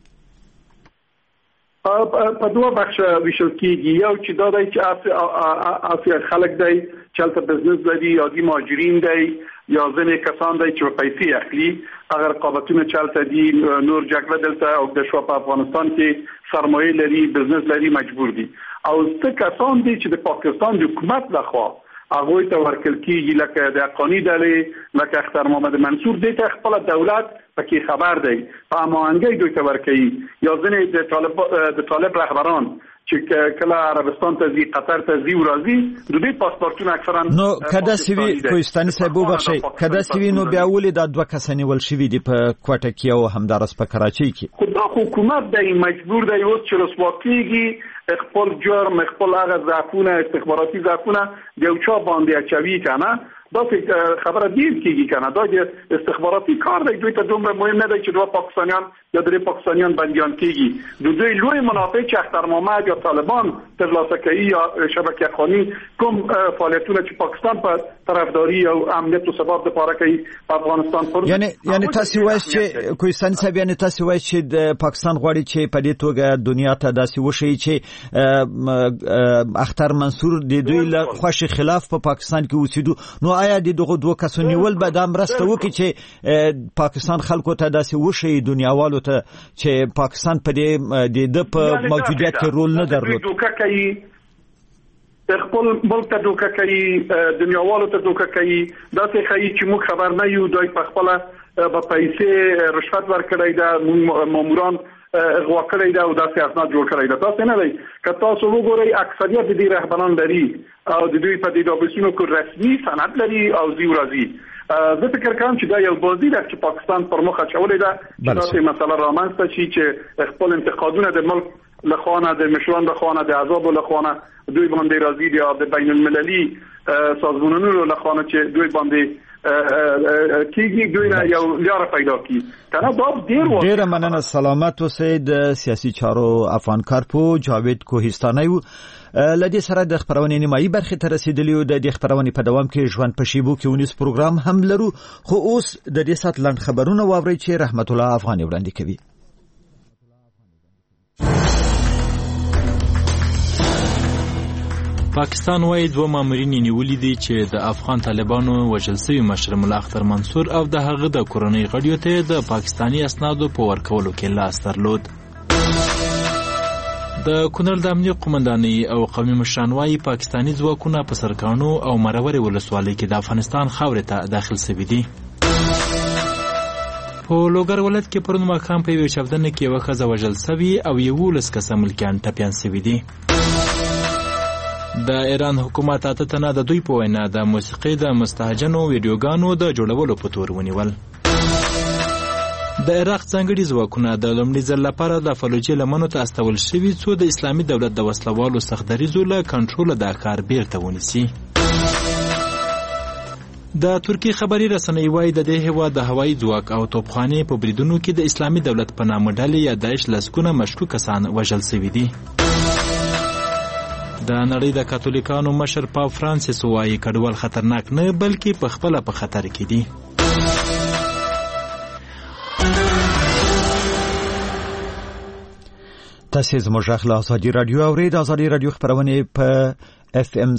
په دوه بخشه ویشل کېږي. یو چې دا دی چې خلک دی چې هلته بزنس لري یا دي مهاجرین دی یا ځینې کسان دی چې پیسې اخلي هغه رقابتونه چې هلته دي نور جګړه دلته اوږده شوه په افغانستان کې سرمایه لري بزنس لري مجبور دي او څه کسان دي چې د پاکستان د حکومت لخوا هغه ته ورکل کېږي لکه د افغاني ډلې لکه اختر محمد منصور دې ته خپل دولت پکې خبر دی په امانګي دوی ته ورکوي یا ځینې د طالب رهبران چې کله عربستان ته ځي قطر ته ځي ورازي د دې پاسپورتونه اکثرا نو کدا سوي کوهستاني صاحب وبخشي کدا سوي نو بیا ولې د دوه کسانی ول شوی دی په کوټه کې او همدارس په کراچۍ کې خو حکومت د مجبور دی اوس چې رسواکیږي خپل جرم خپل هغه ضعفونه استخباراتي ضعفونه د یو چا باندې اچوي کنه دا خبره دیر کیږي کنه دا د استخباراتي کار دی دوی ته دومره مهم نه دی چې دوه پاکستانیان یا درې پاکستانیان بندیان کیږي د دوی لوی منافع چې اختر محمد یا طالبان ترلاسه کوي یا شبکه خانی کوم فعالیتونه چې پاکستان په طرفداري او امنیت او ثبات لپاره کوي په افغانستان پر یعنی تاسو وایئ چې کوهستاني صاحب یعنی تاسو وایئ چې د پاکستان غواړي چې په دې توګه دنیا ته داسې وشي چې اختر منصور د دوی له خوښ خلاف په پاکستان کې اوسېدو نو آیا د دغه دوه کسو نیول به دا مرسته وکړي چې پاکستان خلکو ته داسې وښیي دنیاوالو ته چې پاکستان په دې د په موجودیت کې رول نه درلود خپل ملک ته دوکه کوي دنیاوالو ته دوکه کوي دا څه کوي چې موږ خبر نه یو دوی په خپل په پیسې رشوت ورکړی دا ماموران غوا کړی دا او داسې اسناد جوړ کړی دا تاسو نه دی که تاسو وګورئ اکثریت د دې رهبران لري او د دوی په دې دابسونو کې رسمي سند لري او زیو راځي زه فکر کوم چې دا یو بازی ده چې پاکستان پر مخ اچولې ده چې دا مسله رامنځته شي چې خپل انتقادونه د ملک لخوانه د مشران لخوانه د اعضاب لخوانه دوی باندې راځي د بین المللي سازمانونو لخوانه چې دوی باندې کیږي دوی یو لار پیدا کی کنه دا ډیر مننه سلامت اوسئ د سیاسي چارو افغان کارپو جاوید کوهستاني لدې سره د خبرونې نیمایي برخه ته رسیدلی او د خبرونې په دوام کې ژوند په شیبو کې ونیس پروګرام هم لرو خو اوس د دې سات لاند خبرونه واوري چې رحمت الله افغاني وړاندې کوي. پاکستان وايي دوه مامورین نیولې دي چې د افغان طالبانو وژل شوی مشر ملا اختر منصور او د هغه د کورنۍ غړیو ته د پاکستانی اسنادو په ورکولو کې لاس درلود. د کونړ د امنیت قومندانۍ او قومي مشران وايي پاکستانی ځواکونه په سرکانو او مرورې ولسوالۍ کې د افغانستان خاورې ته داخل شوي دي. په لوګر ولایت کې پرون ماښام په یوه چاودنه کې یوه ښځه وژل شوې او 11 کسه ملکیان ټپیان شوي دي. د ایران حکومت اته تنه د دوی په وینا د موسیقي د مستهجنو ویډیوګانو د جوړولو په تور ونیول. د عراق ځانګړي ځواکونه د لومړي ځل لپاره د فلوجې لمنو ته استول شوي څو د اسلامي دولت د وسلوالو سختدریځو له کنټروله د کار بیرته ونیسي. د ترکیې خبري رسنۍ وايي د دې هېواد د هوایي ځواک او توپخانې په بریدونو کې د اسلامي دولت په نامه ډلې یا داعش لسګونه مشکوک کسان وژل شوي دي. د نړۍ د کاتولیکانو مشر پاپ فرانسیس وايي کډوال خطرناک نه بلکې په خپله په خطر کې دي. تاسو زموږ غږ له ازادي رادیو اورئ. د ازادي رادیو خبرونه په FM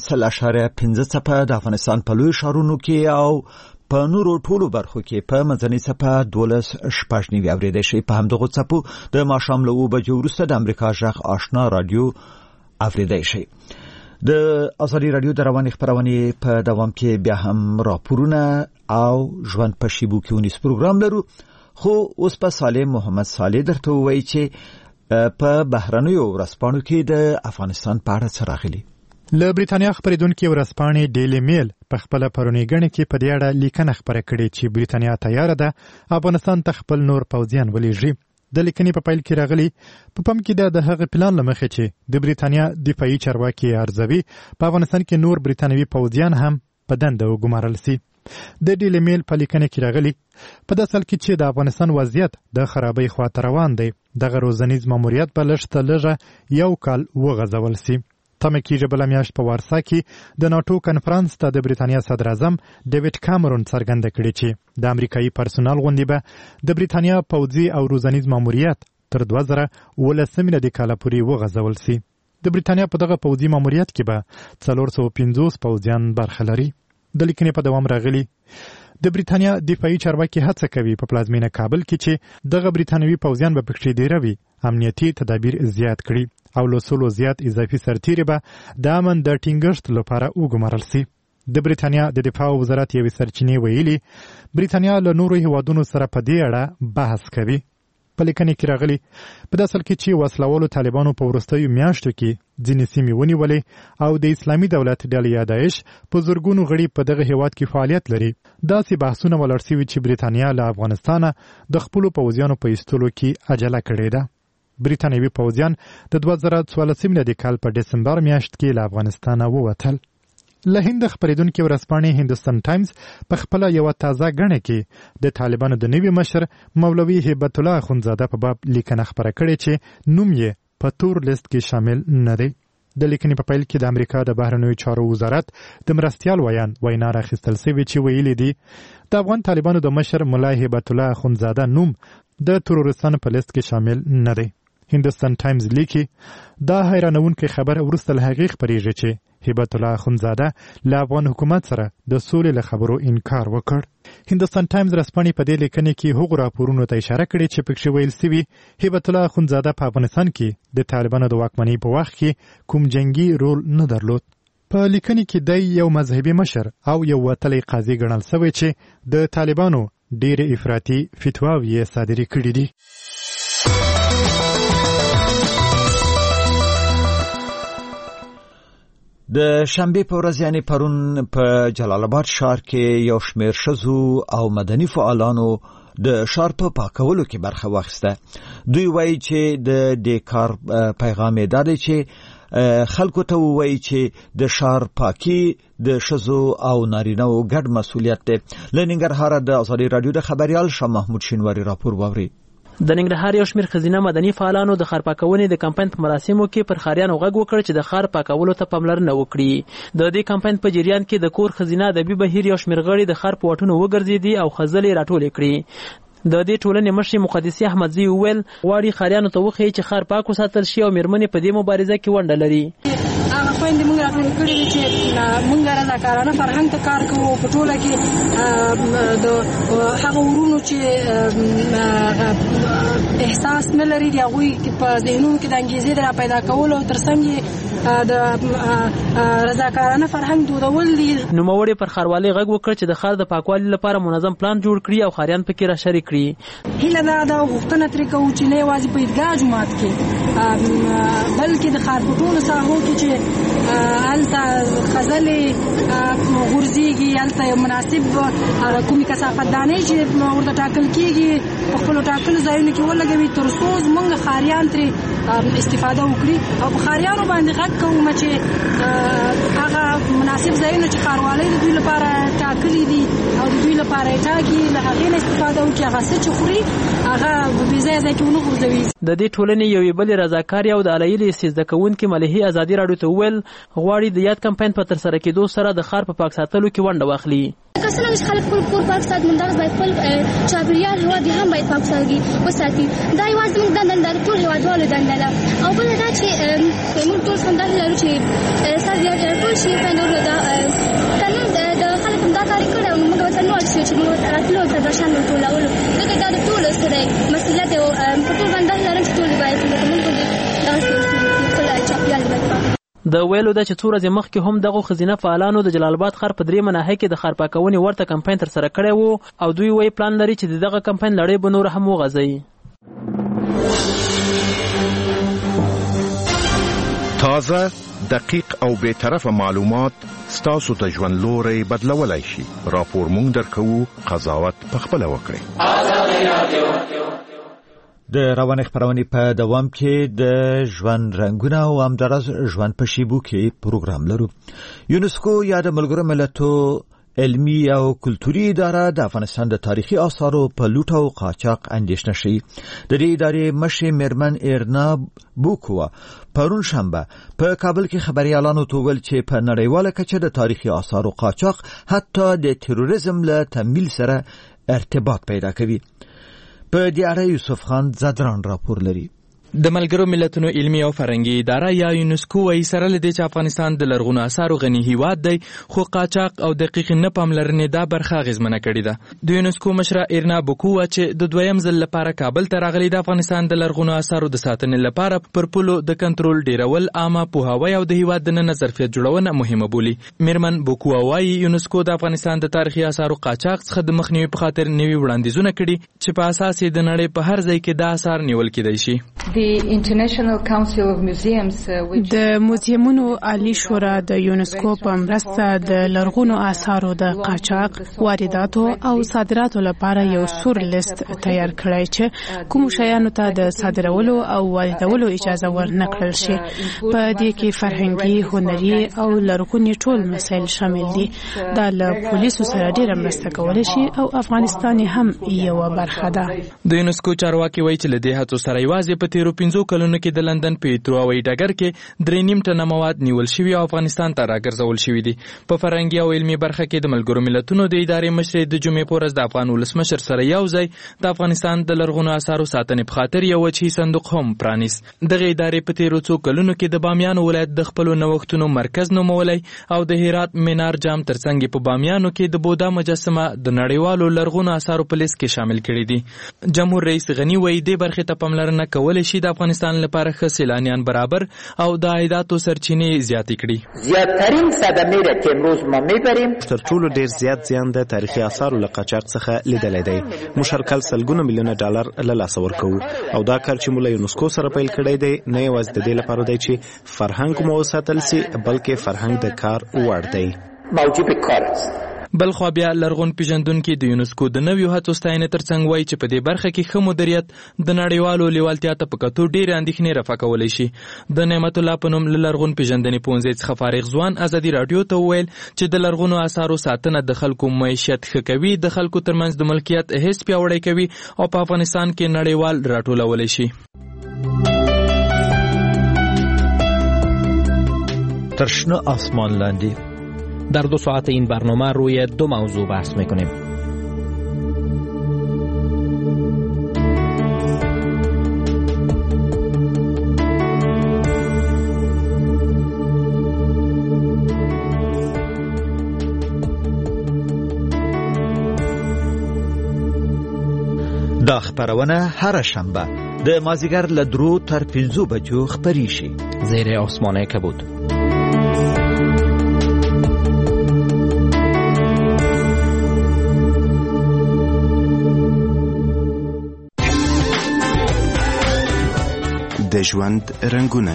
0.5 د افغانستان په لوی ښارونو کې او په نورو ټولو برخو کې په منځنۍ څپه 12.9 اوریدل شي. په همدغه څپو د ماښام له 2 بجو وروسته د امریکا غږ آشنا رادیو اوریدل شي. د ازادي رادیو د رواني خبرونه په دوام کې بیا هم راپورونه او ژوند په شیبو کې ونیس پروګرام لرو. خو اوس په صالح محمد صالح درته وایي چې په بهرنیو ورځپاڼو کې د افغانستان په اړه څه راغلي. له بریتانیا خبرېدونکې ورځپاڼې ډیلی میل په خپله پرونۍ ګڼه کې په دې اړه لیکنه خپره کړې چې بریتانیا تیاره ده افغانستان ته خپل نور پوځیان ولېږي. د لیکنې په پیل کې راغلي په پام کې د هغه پلان له مخې چې د بریتانیا دفاعي چارواکي ارزوي په افغانستان کې نور بریتانوي پوځیان هم په دنده وګمارل شي. د ډیلی میل په لیکنه کې راغلي په داسې حال کې چې د افغانستان وضعیت د خرابۍ خواته روان دی دغه روزنیز ماموریت به لږ تر لږه 1 کال وغځول شي. تمه کېږي بله میاشت په وارسا کې د ناټو کنفرانس ته د بریتانیا صدر اعظم ډیوډ کامرون څرګنده کړې چې د امریکایي پرسونال غوندې به د بریتانیا پوځي او روزنیز ماموریت تر 2019 کاله پورې وغځول شي. د بریتانیا په دغه پوځي ماموریت کې به 450 پوځیان برخه لري. د لیکنې په دوام راغلي د بریتانیا دفاعي چارواکي هڅه کوي په پلازمینه کابل کې چې دغه بریتانوي پوځیان به پکې ډېره وي امنیتي تدابیر زیات کړي او له 100 زیات اضافي سرتیري به د امن د ټینګښت لپاره وګمارل شي. د بریتانیا د دفاع وزارت یوې سرچینې ویلي بریتانیا له نورو هیوادونو سره په دې اړه بحث کوي. په لیکنې کې راغلي په داسې حال کې چې وسلوالو طالبانو په وروستیو میاشتو کې ځینې سیمې ونیولې او د اسلامي دولت ډلې یا داعش په زرګونو غړي په دغه هیواد کې فعالیت لري. داسې بحثونه ولاړ شوي چې بریتانیا له افغانستانه د خپلو پوځیانو په ایستلو کې عجله کړې ده. بریتانوي پوځیان د 2014 کال په ډسمبر میاشت کې له افغانستانه ووتل. له هند خبرېدونکې ورځپاڼې هندوستان ټایمز په خپله یوه تازه ګڼه کې د طالبانو د نوي مشر مولوي هیبت الله اخندزاده په باب لیکنه خپره کړې چې نوم یې په تور لیست کې شامل نه دی. د لیکنې په پیل کې د امریکا د بهرنیو چارو وزارت د مرستیال وینا راخیستل شوې چې ویلي دي د افغان طالبانو د مشر ملا هیبت الله اخندزاده نوم د تروریستانو په لیست کې شامل نه دی. هندوستان ټایمز لیکي دا حیرانونکې خبر وروسته له هغې خپرېږي چې هبت الله اخندزاده له افغان حکومت سره د سولې له خبرو انکار وکړ. هندوستان ټایمز رسپانې په دې لیکنې کې هغو راپورونو ته اشاره کړې چې پکې ویل سوي هبت الله اخندزاده په افغانستان کې د طالبانو د واکمنۍ په وخت کې کوم جنگي رول نه درلود. په لیکنې کې دی یو مذهبي مشر او یو وتلی قاضي ګڼل سوی چې د طالبانو ډېرې افراطي فتواوې یې صادرې کړي دي. د شنبې په ورځ یعنې پرون په جلال آباد ښار کې یو شمېر ښځو او مدني فعالانو د ښار په پاکولو کې برخه واخیسته. دوی وایي چې د دې کار پیغام یې دا دی چې خلکو ته ووایي چې د ښار پاکي د ښځو او نارینه‌و ګډ مسؤلیت دی. له ننګرهاره د ازادي راډیو د خبریال شاه محمود شینواري راپور واورئ. د ننګرهار یو شمېر ښځینه مدني فعالانو د ښار پاکونې د کمپاین په مراسمو کې پر ښاریانو غږ وکړ چې د ښار پاکولو ته پاملرنه وکړي. د دې کمپاین په جریان کې د کور ښځینه ادبي بهیر یو شمېر غړي د ښار په واټونو وګرځېدي او ښځلې راټولې کړي. د دې ټولنې مشرې مقدسې احمدزي وویل غواړي ښاریانو ته وښیي چې ښار پاک وساتل شي او مېرمنې په دې مبارزه کې ونډه لري. هغه خویندې موږ راټول کړي دي چې موږ رضاکارانه فرهنګ ته کار کوو په ټوله کې د هغه ورونو چې احساس نه لري د هغوی په ذهنونو کې د انګیزې د راپیدا کولو او ترڅنګ یې د رضاکارانه فرهنګ دودول دي. نوموړي پر ښاروالۍ غږ وکړ چې د ښار د پاکوالي لپاره منظم پلان جوړ کړي او ښاریان پکې راشریک کړي. هیله دا غوښتنه ترې کوو چې نه یوازې په عیدګاه جومات کې بلکې د ښار په ټولو ساحو کې چې هلته ښځلې غورځېږي هلته یو مناسب کومې کثافتدانۍ چې ورته ټاکل کېږي په خپلو ټاکلو ځایونو کې ولګوي تر څو زموږ ښاریان ترې استفاده وکړي او په ښاریانو باندې غږ کوم چې هغه مناسب ځایونه چې ښاروالۍ د دوی لپاره ټاکلي دي او د دوی لپاره یې ټاکي له هغې نه استفاده وکړي. هغه څه چې خوري هغه بې ځایه ځای کې ونه غورځوي. د دې ټولنې یوې بلې رضاکارې او د علایي لیسې زده کوونکې ملحې ازادي راډیو ته وویل غواړي د یاد کمپاین په ترسره کېدو سره د ښار په پاک ساتلو کې ونډه واخلي. که څنګه چې خلک خپل کور پاک ساتي همدغسې باید خپل چاپېریال هېواد یې هم باید پاک وساتي. دا یوازې زموږ دنده نه ده، د ټول هېوادوالو دنده ده. او بله دا چې موږ ټول همداسې لرو چې ټول شي خویندو دا که نه د خلکو هم دا کار یې کړی او موږ ورته نه اړ چې موږ راتلو ورته بشان ورټولولو ځکه دا د ټولو څه دی مسؤلیت دی. په ټول باندې داسې لرم چې ټول باید موږ داسې خپل چاپېریال باید پاک. د ویلو ده چې څو ورځې مخکې هم دغو ښځینه فعالانو د جلال آباد ښار په 3 ناحیه کې د ښار پاکونې ورته کمپاین ترسره کړی و او دوی وایي پلان لري چې دغه کمپاین لړۍ به نور هم وغځوي. تازه، دقیق او بی‌طرفه معلومات ستاسو ته ژوند لوری بدلولای شي. راپور مونږ درکوو، قضاوت پخپله وکړئ. د روانې خپرونې په دوام کې د ژوند رنګونه او همداراز ژوند په شیبو کې پروګرام لرو. یونسکو یا د ملګرو ملتونو علمي او کلتوري اداره د افغانستان د تاریخي آثارو په لوټ او قاچاق اندېښنه شي. د دې ادارې مشرې میرمن ایرنا بوکوا پرون شنبه په کابل کې خبريالانو ته ویل چې په نړیواله کچه د تاریخي آثارو قاچاق حتی د تروریزم له تمویل سره ارتباط پیدا کوي. په دې اړه یوسف خان زادران راپور لري. د ملګرو ملتونو علمي او فرهنګي اداره یا یونسکو وايي سره لدې چې افغانستان د لرغونو آثارو غني هیواد دی خو قاچاق او دقیق نه پاملرنې دا برخه اغیزمنه کړې ده. د یونسکو مشره ایرنا بوکوا چې د دویم ځل لپاره کابل ته راغلي د افغانستان د لرغونو آثارو د ساتنې لپاره پر پولو د کنټرول ډیرول، عامه پوهاوی او د هیواد د نن ظرفیت جوړونه مهمه بولي. میرمن بوکوا وايي یونسکو د افغانستان د تاریخي آثارو قاچاق څخه د مخنیوي په خاطر نوي وړاندیزونه کړي چې په اساس د نړۍ په هر ځای کې د آثار نیول کېدای شي. د موزیمونو عالی شورا د یونسکو په مرسته د لرغونو آثارو د قاچاق، وارداتو او صادراتو لپاره یو سور لیست تیار کړی چې کوم شیانو ته د صادرولو او واردولو اجازه ورنکړل شي. په دې کې فرهنګي، هنري او لرغوني ټول مسایل شامل دي. دا له پولیسو سره ډیره مرسته کولی شي او افغانستان هم یو برخه ده. د یونسکو چارواکي وایي چې له دې هڅو سره یوازې په تیرو 2015 کلونو کې د لندن په هیترو هوایي ډګر کې 3.5 ټنه مواد نیول شوي او افغانستان ته راګرځول شوي دي. په فرهنګي او علمي برخه کې د ملګرو ملتونو د ادارې مشر د جمعې په ورځ د افغان ولسمشر سره یو ځای د افغانستان د لرغونو آثارو ساتنې په خاطر یو وجهي صندوق هم پرانیست. دغه ادارې په تیرو څو کلونو کې د بامیان ولایت د خپلو نوښتونو مرکز نومولی او د هرات مینار جام ترڅنګ په بامیانو کې د بودا مجسمه د نړیوالو لرغونو آثارو په لیست کې شامل کړي دي. جمهور رئیس غنی وایي دې برخې ته پاملرنه کولی شي د افغانستان لپاره ښه سیلانیان برابر او د عایداتو سرچینې زیاتې کړي. زیاترین صدمې را چې امروز ما میبریم تر ټولو ډیر زیات زیان د تاریخي آثارو له قاچاق څخه لیدلی دی. موږ هر کال سلګونه میلیونه ډالر له لاسه ورکوو او دا کار چې موږ له یونسکو سره پیل کړی دی نه یوازې د دې لپاره دی چې فرهنګ مو وساتل سي بلکې فرهنګ د کار وړ دی. موجود کار است. بلخوا بیا لرغون پیژندونکي د یونسکو د نویو هڅو ستاینې ترڅنګ وایي چې په دې برخه کې ښه مدیریت د نړیوالو لیوالتیا ته په کتو ډېرې اندېښنې رفع کولی شي. د نعمت الله په نوم له لرغون پیژندنې پوهنځي څخه فارغ ځوان ازادي راډیو ته وویل چې د لرغونو آثارو ساتنه د خلکو معیشت ښه کوي، د خلکو ترمنځ د ملکیت حس پیاوړی کوي او په افغانستان کې نړیوال راټولولی شي. تر شنه آسمان لاندی در 2 ساعت این برنامه روی 2 موضوع بحث میکنیم. دا خبرونه هر شنبه د مازیګر له 3 تر 5 بجو خبري شي. زیر آسمان کبود. د ژوند رنگونه.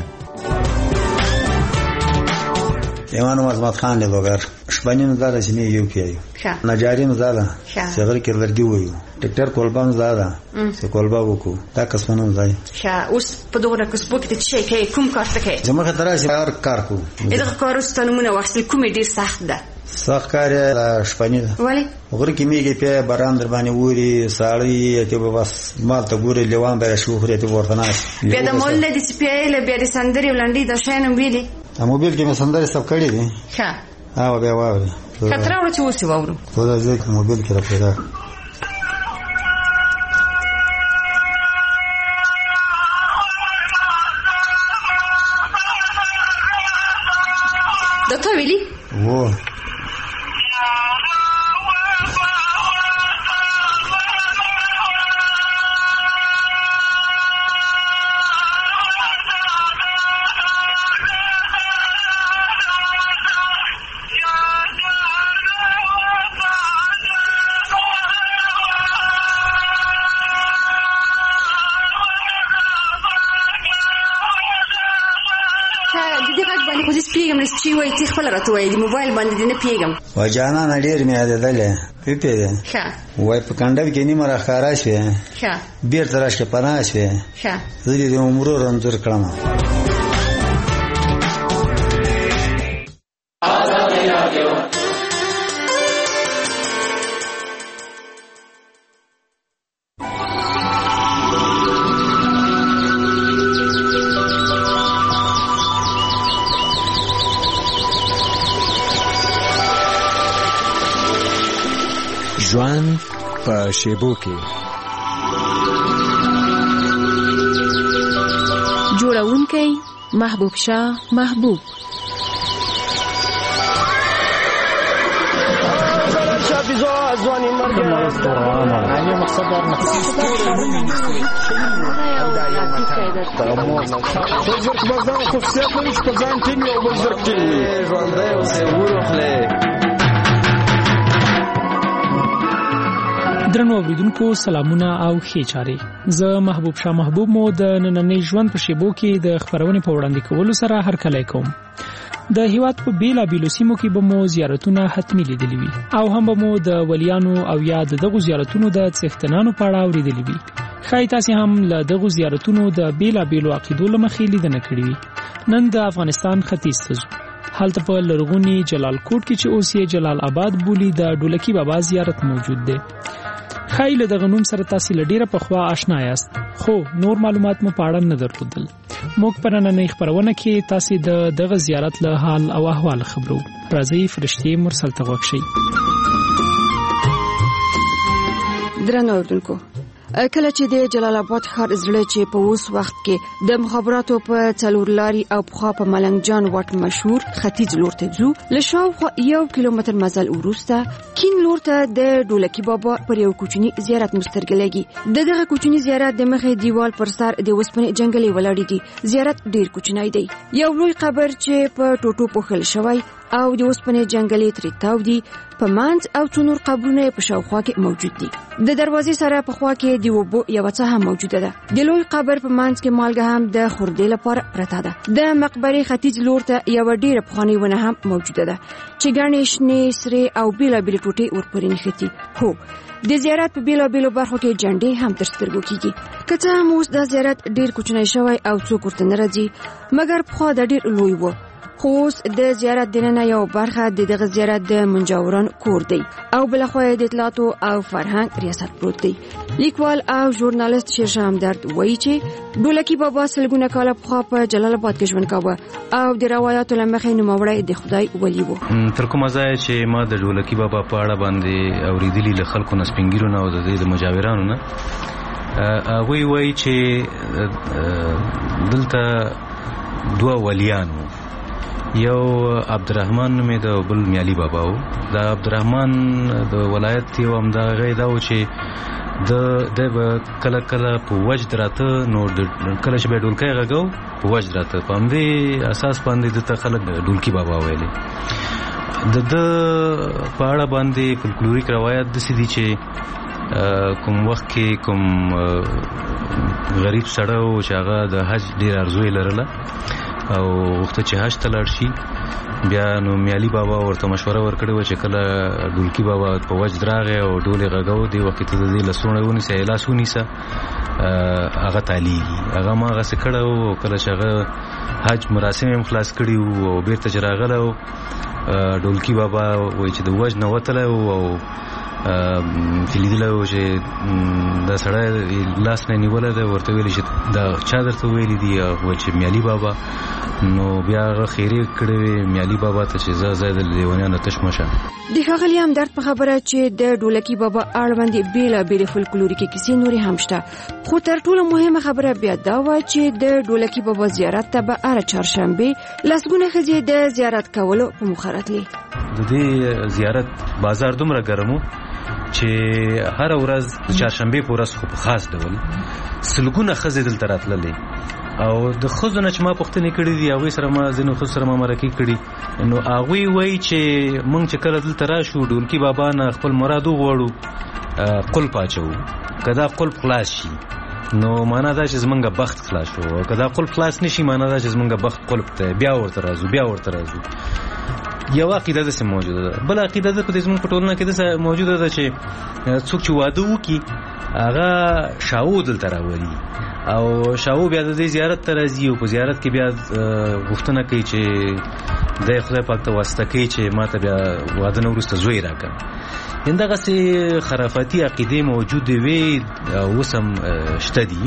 ایمان عظمت خان لوګر شپنین زاده چې نه یو پیایو نجارین زاده څنګه کې ورګي وایو ډاکټر کولبان زاده چې کولبا وکړو دا قسمونه ځای اوس په دغه کسبو کې چې کې کوم کار ته کې زموږ ترې هر کار کو دغه کارستانونه واخلي کومې ډیر سخت ده سخت کار شپنی ده ولی وګړي کې میږي په باران در باندې ووري ساړی ته بس مال ته ګوري لیوان به شو خوري ته ورته نه بیا د مول د سي پی ال بیا د سندري ولندې د شینم ویلي موبایل کې مې سندري سب کړی دي ښه ها بیا واوري خطر اورو چې وسی واورو خدا دې کې موبایل کې راپیدا د تو ویلي و چې وایي چې خپل راته وایي د موبایل باندې نه پیګم وجانا نډیر مې عادتله پیپې ښه وای په کنده کې نیمه راخاره شوه ښه بیر ترش کې پناه شوه ښه زه دې عمر رنځور کړم ژوند په شیبو کې جوړونکی محبوب شاه محبوب درنو اوریدونکو سلامونه او ښې چارې. زه محبوب شاه محبوب مو د نننۍ ژوند په شیبو کې د خبرونې په وړاندې کولو سره هرکلی کوم. د هیواد په بیلابیلو سیمو کې به مو زیارتونه حتمی لیدلي وي او هم به مو د ولیانو او یا د دغو زیارتونو د څښتنانو په اړه اورېدلي وي. ښایي تاسې هم له دغو زیارتونو د بیلابیلو عقیدو له مخې لیدنه کړې وي. نن د افغانستان ختیځ ته ځو. هلته په لرغوني جلال کوټ کې چې اوس یې جلال آباد بولي د ډولکی بابا زیارت موجود دی. خایله د غنوم سره تاسو لډیره په خوا آشنا یاست خو نور معلومات مو پاړه نه درلودل موږ په نننۍ خبرونه کې تاسو دغه زیارت له حال او احوال خبرو راځي فرشتي مرسل ته وښیي درنو اوردونکو کله چې د جلال آباد ښار زړه چې په اوس وخت کې د مخابراتو په څلورلاري او په ملنګ جان واټ مشهور ختیځ لور ته ځو لشاوخوا 1 کیلومتر مزل وروسته کین لور ته د ډولکی بابا پر یو کوچنی زیارت مسترګلېږي دغه کوچنی زیارت د مخې دیوال پر سر د وسپنې جنگلې ولاړ دی زیارت ډیر کوچنی دی یو لوی قبر چې په ټوټو پوښل شوی او د وسپنې جنگلې ترې تاو دي په منځ او څونور قبرونه په شاوخوا کې موجود دي د دروازې سره په خوا کې دی وبو یو څه هم موجوده ده د لوی قبر په منځ کې مالګه هم د خوردې لپاره پرته ده د مقبره ختیځ لور ته یو ډیره پخواني ونه هم موجوده ده چې ګڼې شنې سرې او بیلابیل ټوټې ورپورې نښتي هو د زیارت په بیلابیلو برخو کې جنډې هم تر سترګو کیږي که څه هم اوس دا زیارت ډیر کوچنی شوی او څوک ورته نه راځي مګر پخوا دا ډیر لوی و خو اوس د زیارت دننه یو برخه دغه زیارت د منجاوران کور دی او بلخوا د اطلاعات او فرهنګ ریاست پروت دی لیکوال او ژورنالیست شیرشاه همدرد وایي چې ډولکی بابا سلګونه کاله پخوا په جلال آباد کې ژوند کاوه او د روایتو له مخې نوموړی د خدای ولی و تر کومه ځایه چې ما د ډولکی بابا په اړه باندې اوریدلي له خلکو نه سپینګیرو نه او د مجاورانو نه هغوی وایي چې دلته دوه ولیانو یو عبدالرحمن نومې د بل میالي بابا و دا عبدالرحمن د ولایت یو همدغه دا و چې د کله کله په وجد راته نو کله چې به ډولکی غږو په وجد راته په همدې اساس باندې دته خلک ډولکی بابا ویلي د په اړه باندې فولکلوریک روایت داسې دي چې کوم وخت کې کوم غریب سړی و چې هغه د حج ډېر ارزو یې لرله او وخت چې حج ته لاړ شي بیا نو میالي بابا ورته مشوره ورکړې و چې کله ډولکی بابا په وجد راغی او ډول یې غږو دی وخت ته د دې لاسونه ونیسه یې لاس ونیسه هغه تالیږي هغه ما هغسې کړی و کله چې هغه حج مراسم هم خلاص کړي وو او بیرته چې راغلی و ډولکی بابا وایي چې د وجد نه وتلی و او چې لیدلی و چې دا سړی لاس نه نیولی دی ورته ویلي چې دا چا درته ویلي دي ویل چې میالي بابا نو بیا هغه خیرې کړې وې میالي بابا ته چې زه د لیونیانو تش مه شه د ښاغلي همدرد په خبره چې د ډولکی بابا اړوند بېلابېلې فولکلوریکې کیسې نورې هم شته خو تر ټولو مهمه خبره بیا دا وه چې د ډولکی بابا زیارت ته به هره چهارشنبې لسګونه ښځې د زیارت کولو په موخه راتلې د دې زیارت بازار دومره ګرم و چې هر ورځ د چهارشنبې په ورځ خو په خاص ډول سلګونه ښځې دلته راتللې او د ښځو نه چې ما پوښتنې کړې دي هغوی سره ما ځینو ښځو سره ما مرکې کړي نو هغوی وایي چې موږ چې کله دلته راشو ډولکي بابا نه خپل مراد وغواړو قلف اچوو که دا قلف خلاص شي نو معنا دا چې زمونږ بخت خلاص شو او که دا قلف خلاص نشي معنا دا چې زمونږ بخت قلف ته بیا ورته راځو یو عقیده داسې موجوده ده بل عقیده ده په زموږ په ټولنه کې داسې موجوده ده چې څوک چې واده وکړي هغه شاو دلته راولي او شاو بیا د دې زیارت ته راځي او په زیارت کې بیا غوښتنه کوي چې د خدای پاک ته واسطه کوي چې ما ته بیا واده نه وروسته زوی راکړه همدغسې خرافاتي عقیدې موجودې وې او اوس هم شته دي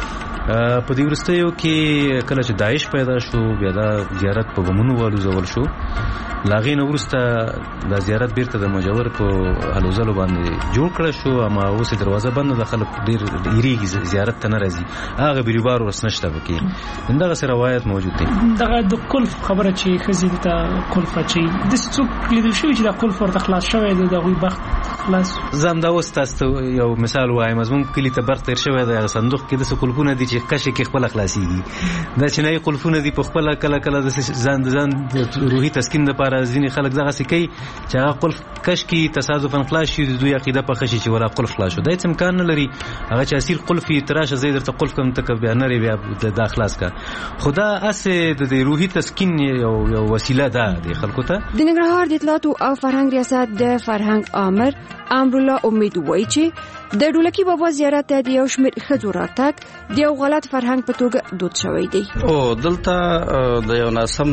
په دې وروستیو کې کله چې داعش پیدا شو بیا دا زیارت په بمونو والوځول شو له هغې نه وروسته دا زیارت بیرته د مجاور په هلو ځلو باندې جوړ کړی شو اما اوس یې دروازه بنده ده خلک ډېر هېرېږي زیارت ته نه راځي هغه بیروبار اوس نشته پکې همدغسې روایت موجود دی دغه د قلف خبره چې ښځې دلته قلف اچوي داسې څوک لیدل شوي چې دا قلف ورته خلاص شوی دی د هغوی بخت خلاص زه همدا اوس تاسو ته یو مثال وایم زموږ کلي ته برق تېر شوی دی هغه صندوق کې داسې قلفونه دي چې کشې کې خپله خلاصېږي دا چینایي قلفونه دي په خپله کله کله داسې ځان روحي تسکین دپاره ځینې خلک دغسې کوي چې هغه قلف کش کې تصادفا خلاص شي د دوی عقیده پخه شي چې ولا قلف خلاص شو دا هېڅ امکان نه لري هغه چې اصیل قلف یې ته راشه زه یې درته قلف کړم ته که بیا نرې بیا دا خلاص کړه خو دا هسې د روحي تسکین یو وسیله ده د خلکو ته د ننګرهار د اطلاعاتو او فرهنګ ریاست د فرهنګ آمر امرالله امید وایي چې د ډولکی بابا زیارت ته د یو شمېر ښځو راتګ د یو غلط فرهنګ په توګه دود شوی دی او دلته د یو ناسم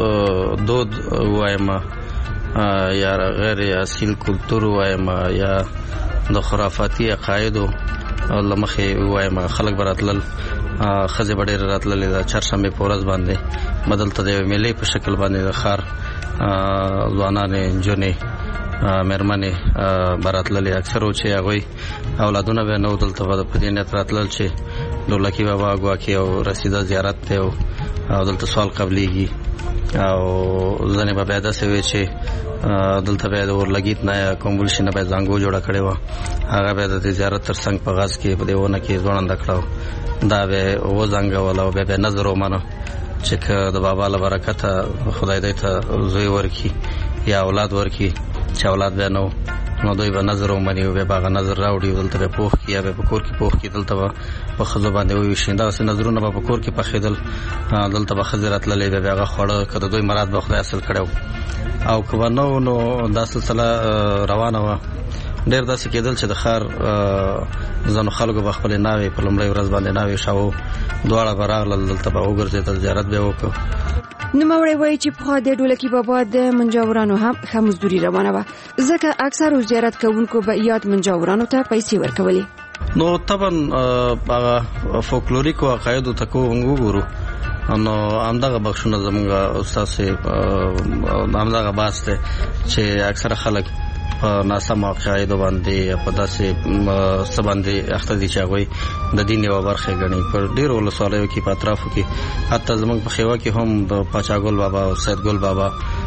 دود وایم یا غیر اصیل کلتور وایم یا د خرافاتي عقایدو لمخې وایم خلک براتلل خزه ډېر راتلل د چهارشنبه په ورځ باندې بدلته د ملي په شکل باندې د خار ځوانانې جونې مېرمنې براتللې اکثر چې هغه اولادونه به نو دلته په دې نیت راتلل چې دولکی بابا ګواکې او رسیده زیارت ته او دلته سوال قبليږي او ځنه به پیدا شوی چې دلته به د ورلګیت نه کومبل شنه به زنګو جوړه کړي و هغه به د زیارت تر څنګ په غاز کې په دیونه کې ځوړند کړو دا به و زنګ ولا به نظر ومنه چې د بابا له برکته خدای دې ته زوی ورکی یا اولاد ورکی چې اولاد به نو دوی به نظر ومني او به باغ نظر راوړي دلته به پوخ کیه به په کور کې پوخ کی دلته په خزو باندې وي شیندا سي نظرونه به په کور کې په خیدل دلته به خزرات للې به هغه خوړه کده دوی مراد به خدای اصل کړو او کو نو د سلسله روانه و ډېر داسې کېدل چې د خار ځنو خلکو به خپل ناوي په لومړی ورځ باندې ناوي شاو دواړه براغله دلته به وګرځېدل زیارت به وکړو نوموړی وایي چې په د ډولکی بابا د منجاورانو هم ښه مزدوري روانه وه ځکه اکثر زیارت کوونکو به یاد منجاورانو ته پیسې ورکولې نو طبعا هغه فولکلوریک عقایدو ته وګورو نو همدغه بخښونه زموږ استاد همدغه باس دی چې اکثر خلک په ناسم عقایدو باندې په داسې سباندې اخته دي چې هغوی د دین یوه برخه ګڼي پر ډېرو ولسوالیو کې په اطرافو کې حتی زموږ په خیوه کې هم د پاچاګل بابا او سیدګل بابا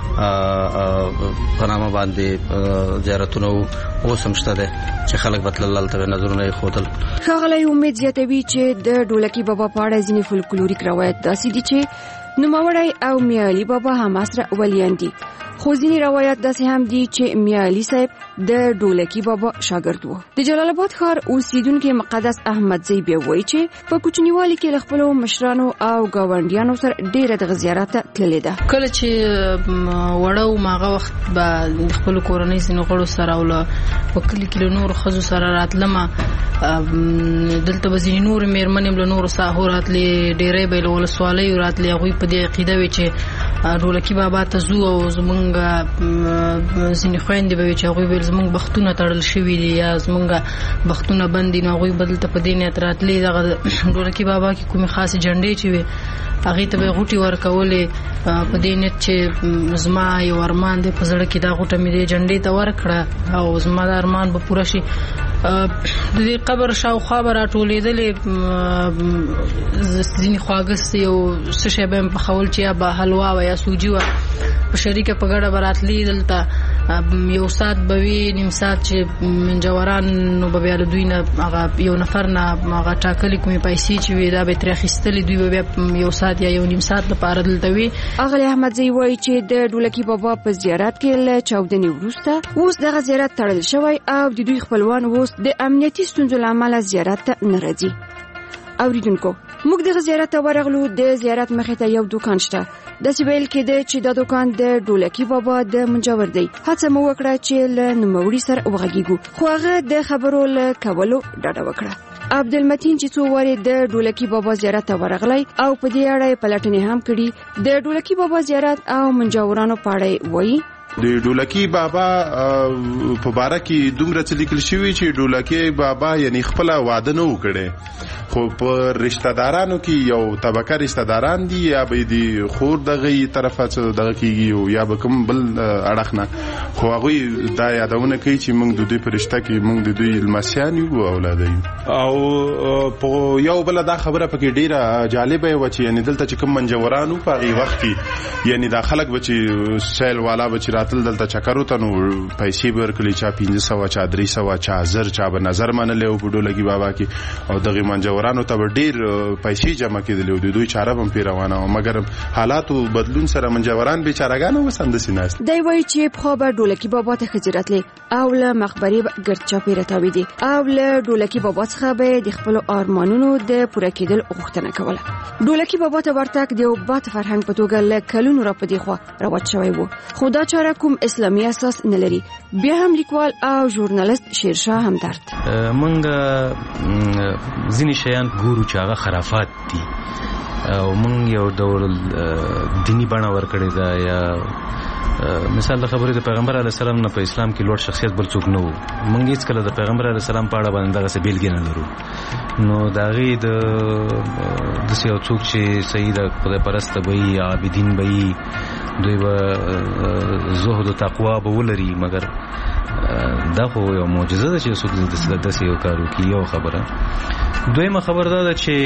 په نامه باندې زیارتونه اوس هم شته دی چې خلک به تلل هلته به نظرونه یې ښودل ښاغلی امید زیاتوي چې د ډولکی بابا په اړه ځینې فولکلوریک روایت داسې دي چې نوموړی او میا علي بابا هم عصره ولیان دي خو ځینې روایت داسې هم دي چې میا علي صاحب د ډولکی بابا شاګرد و د جلال آباد ښار اوسیدونکي مقدس احمدزی بیا وایي چې په کوچنیوالي کې له خپلو مشرانو او ګاونډیانو سره ډېره دغه زیارت ته تللې ده کله چې وړه وم هغه وخت به د خپلو کورنۍ ځینو غړو سره او په کلي کې له نورو ښځو سره راتلمه دلته به ځینې نورې مېرمنې هم له نورو ساحو راتلې ډېری به یې له ولسوالیو راتلې هغوی په دې عقیده وي چې ډولکی بابا ته ځو او زمونږ ځینې خویندې به وي چې هغوی به زمونږ بختونه تړل شوي دي یا زمونږ بختونه بند دي نو هغوی به دلته په دې نیت راتلې دغه ډولکی بابا کې کومې خاصې جنډې چې وي هغې ته به یې غوټې ورکولې په دې نیت چې زما یو ارمان دی په زړه کې دا غوټه مې دې جنډې ته ورکړه او زما دا ارمان به پوره شي د دې قبر شاوخوا به راټولېدلې ځینې خواږه یو څه شی به یې پخول چې یا به حلوا وه یا سوجي وه په شریکه په ګډه به راتلې دلته یو ساعت به وي نیم ساعت چې منجورانو به بیا له دوی نه هغه یو نفر نه هغه ټاکلې کومې پیسې چې وي دا به یې ترې اخیستلې دوی به بیا یو ساعت یا یو نیم ساعت لپاره دلته وي اغلی احمدزی وایي چې د ډولکی بابا په زیارت کې له چاودنې وروسته اوس دغه زیارت تړل شوی او د دوی خپلوان اوس د امنیتي ستونزو له امله زیارت ته نه راځي اوریدونکو موږ دغه زیارت ته ورغلو د زیارت مخې ته یو دوکان شته داسې ویل کېده چې دا دوکان د ډولکی بابا د منجور دی هڅه مو وکړه چې له نوموړي سره وغږیږو خو هغه د خبرو له کولو ډډه وکړه عبدالمتین چې څو وارې د ډولکی بابا زیارت ته ورغلی او په دې اړه پلټنې هم کړي د ډولکی بابا زیارت او منجورانو په اړه وایي د ډولکی بابا په باره کې دومره څه لیکل شوي چې ډولکی بابا یعنی خپل واده نه وکړي خو په رشتہ دارانو کې یو طبقه رشتہ داران دي یا به دي خور دغه طرفه څه دغه کېږي او یا به کوم بل اړخ نه خو هغوی دا یادونه کوي چې موږ د دوی په رشته کې موږ د دوی لمسیان یو اولاد یو او په یو بل دا خبره پکې ډیره جالبه و چې یعنی دلته چې کوم منجورانو په هغه وخت کې یعنی دا خلک به چې سیل والا به چې راتل دلته چکر وته نو پیسې به ورکړي چا 1500 چا 300 چا 1000 چا به نظر منلې او په ډولکی بابا کې او دغه منجورانو ته ډیر پیسې جمع کېدلې او دوی چاره هم پیروانه او مګر حالاتو بدلون سره منجوران بیچارهګان وسند سیناست دی وایي چې په خو به ډولکی بابا ته خجرتلې او له مخبري ګرچا پیرتاوي دي او له ډولکی بابا څخه به د خپل ارمانونو د پوره کېدل غوښتنه کوله ډولکی بابا ته ورتګ د وبات فرهنګ په توګه له کلونو را پدې خو راوت شوی وو خو دا چاره کوم اسلامي اساس نه لري بیا هم لیکوال او ژورنالیست شیرشاه همدرد مونږ ځینې شیان ګورو چې هغه خرافات دي او مونږ یو ډول دینی بڼه ورکړې ده یا مثال د خبرې د پیغمبر علی السلام نه په اسلام کې لوړ شخصیت بل څوک نه وو. موږ هیڅ کله د پیغمبر علی السلام په اړه باندې دغه څه بیلګې نه لرو. نو د هغې د داسې یو څوک چې صحیح د خدای پرسته به وي، عابدین به وي، دوی به زهد و تقوا به ولري، مګر دا خو یو معجزه ده چې څوک داسې یو کار وکړي. یو خبره. دویمه خبره دا ده چې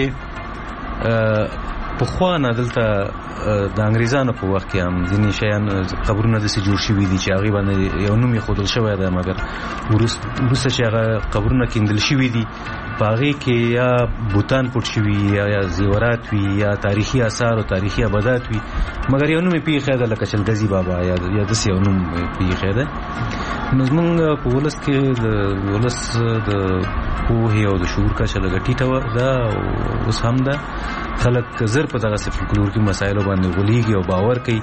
پخوا نه دلته د انګریزانو په وخت کې هم ځینې شیان قبرونه داسې جوړ شوي دي چې هغې باندې یو نوم یې ښودل شوی دی، مګر وروسته چې هغه قبرونه کیندل شوي دي په هغې کې یا بوتان پټ شوي یا زیورات وي یا تاریخي آثار او تاریخي ابدات وي، مګر یو نوم یې پېښی ده لکه چلګزي بابا یا داسې یو نوم پېښی ده. نو زمونږ په ولس کې د ولس د پوهې او د شعور کچه لږه ټیټه ده او اوس هم ده. خلک زر په دغسې فولکلورکي مسایلو باندې غولېږي او باور کوي.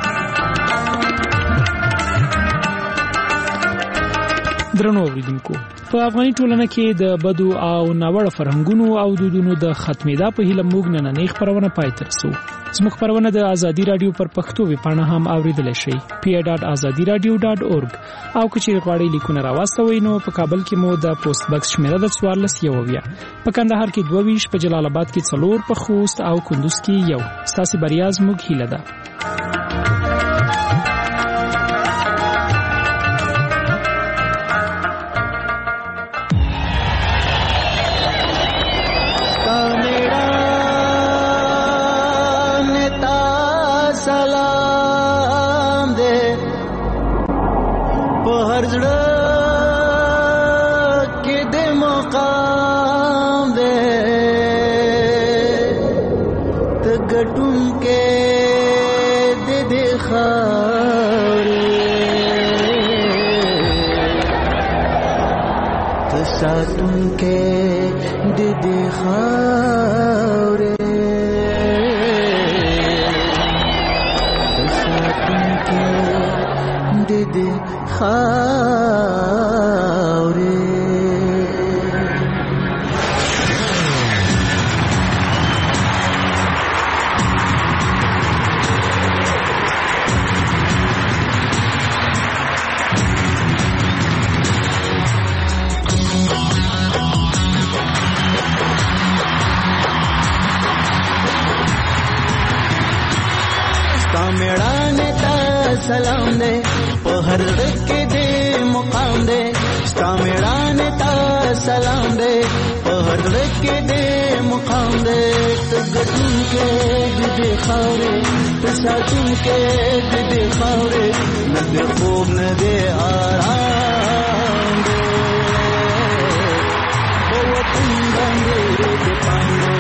درنو اوریدونکو، په افغاني ټولنه کې د بدو او ناوړه فرهنګونو او دودونو د ختمېدا په هیله موږ نننۍ خپرونه پای ته رسوو. زموږ خپرونه د ازادي رادیو پر پښتو ویبپاڼه هم اوریدلی شئ، pa.azadiradio.org. او که چیرې غواړئ لیکونه راواستوئ نو په کابل کې مو د پوسټ بکس شمیره د 1490، په کندهار کې 22، په جلال آباد کې 4، په خوست او کندوز کې 1. ستاسې بریا زموږ هیله ده. سلام دے په هر کې دې مقام دے ستا میړانه تا سلام دے په هر کې دې مقام دے ته ګټون کې دې خاورې ته ساتون کې دې خاورې نه دې خوب نه دې آرام دے په وطن باندې دې پاندې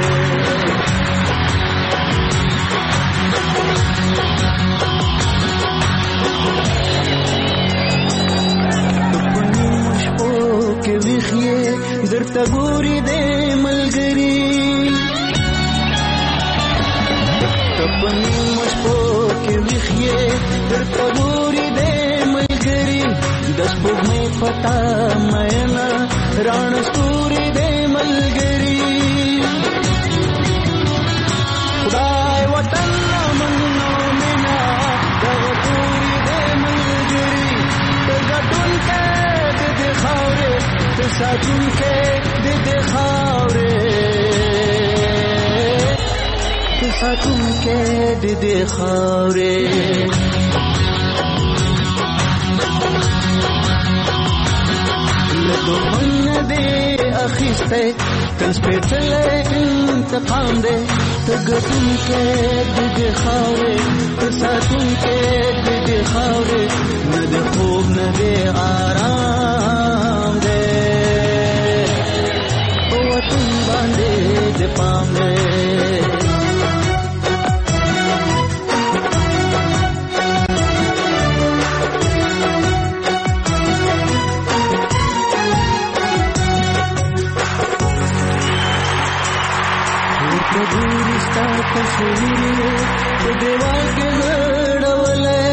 ویخیه درته ګوري دې ملګری تپنی مشپو کې ویخیه درته ګوري دې ملګری د سپوږمۍ پتا مېنا ران ستوري دې ملګری خدای وطن منو مینا د ګوري دې ملګری د ګټون کې دې خاورې ساتون کې دې خاورې ساتون کې دې خاورې له دومن دې اخیسته تل سپېڅلې انتقام دې تګتون کې دې خاورې ساتون کې دې خاورې نه دې خوب نه دې آرام دې وطن باندې دې پام دې ورته تصویر په دیوال کې غړولې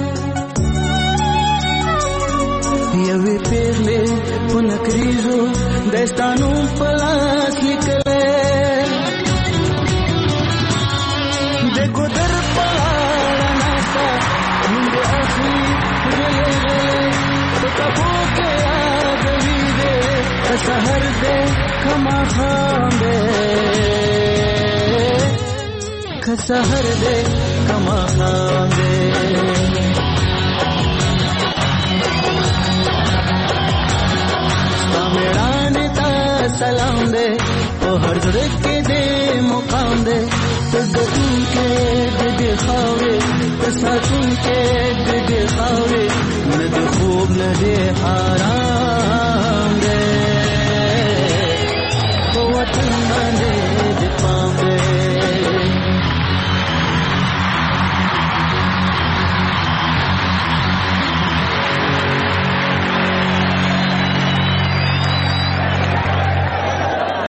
یوې پیغلې په نکریزو دستانو په لاس لیکلې د ګودر په اړه ناستا موږ کما خام دے کسحر دے کما خام دے میڑانے تا سلام دے او ہر زړه کې دې مقام دے تدون کې دې خاورې تساتون کې دې خاورې نه دې خوب نه دې حرام دے وطن باندې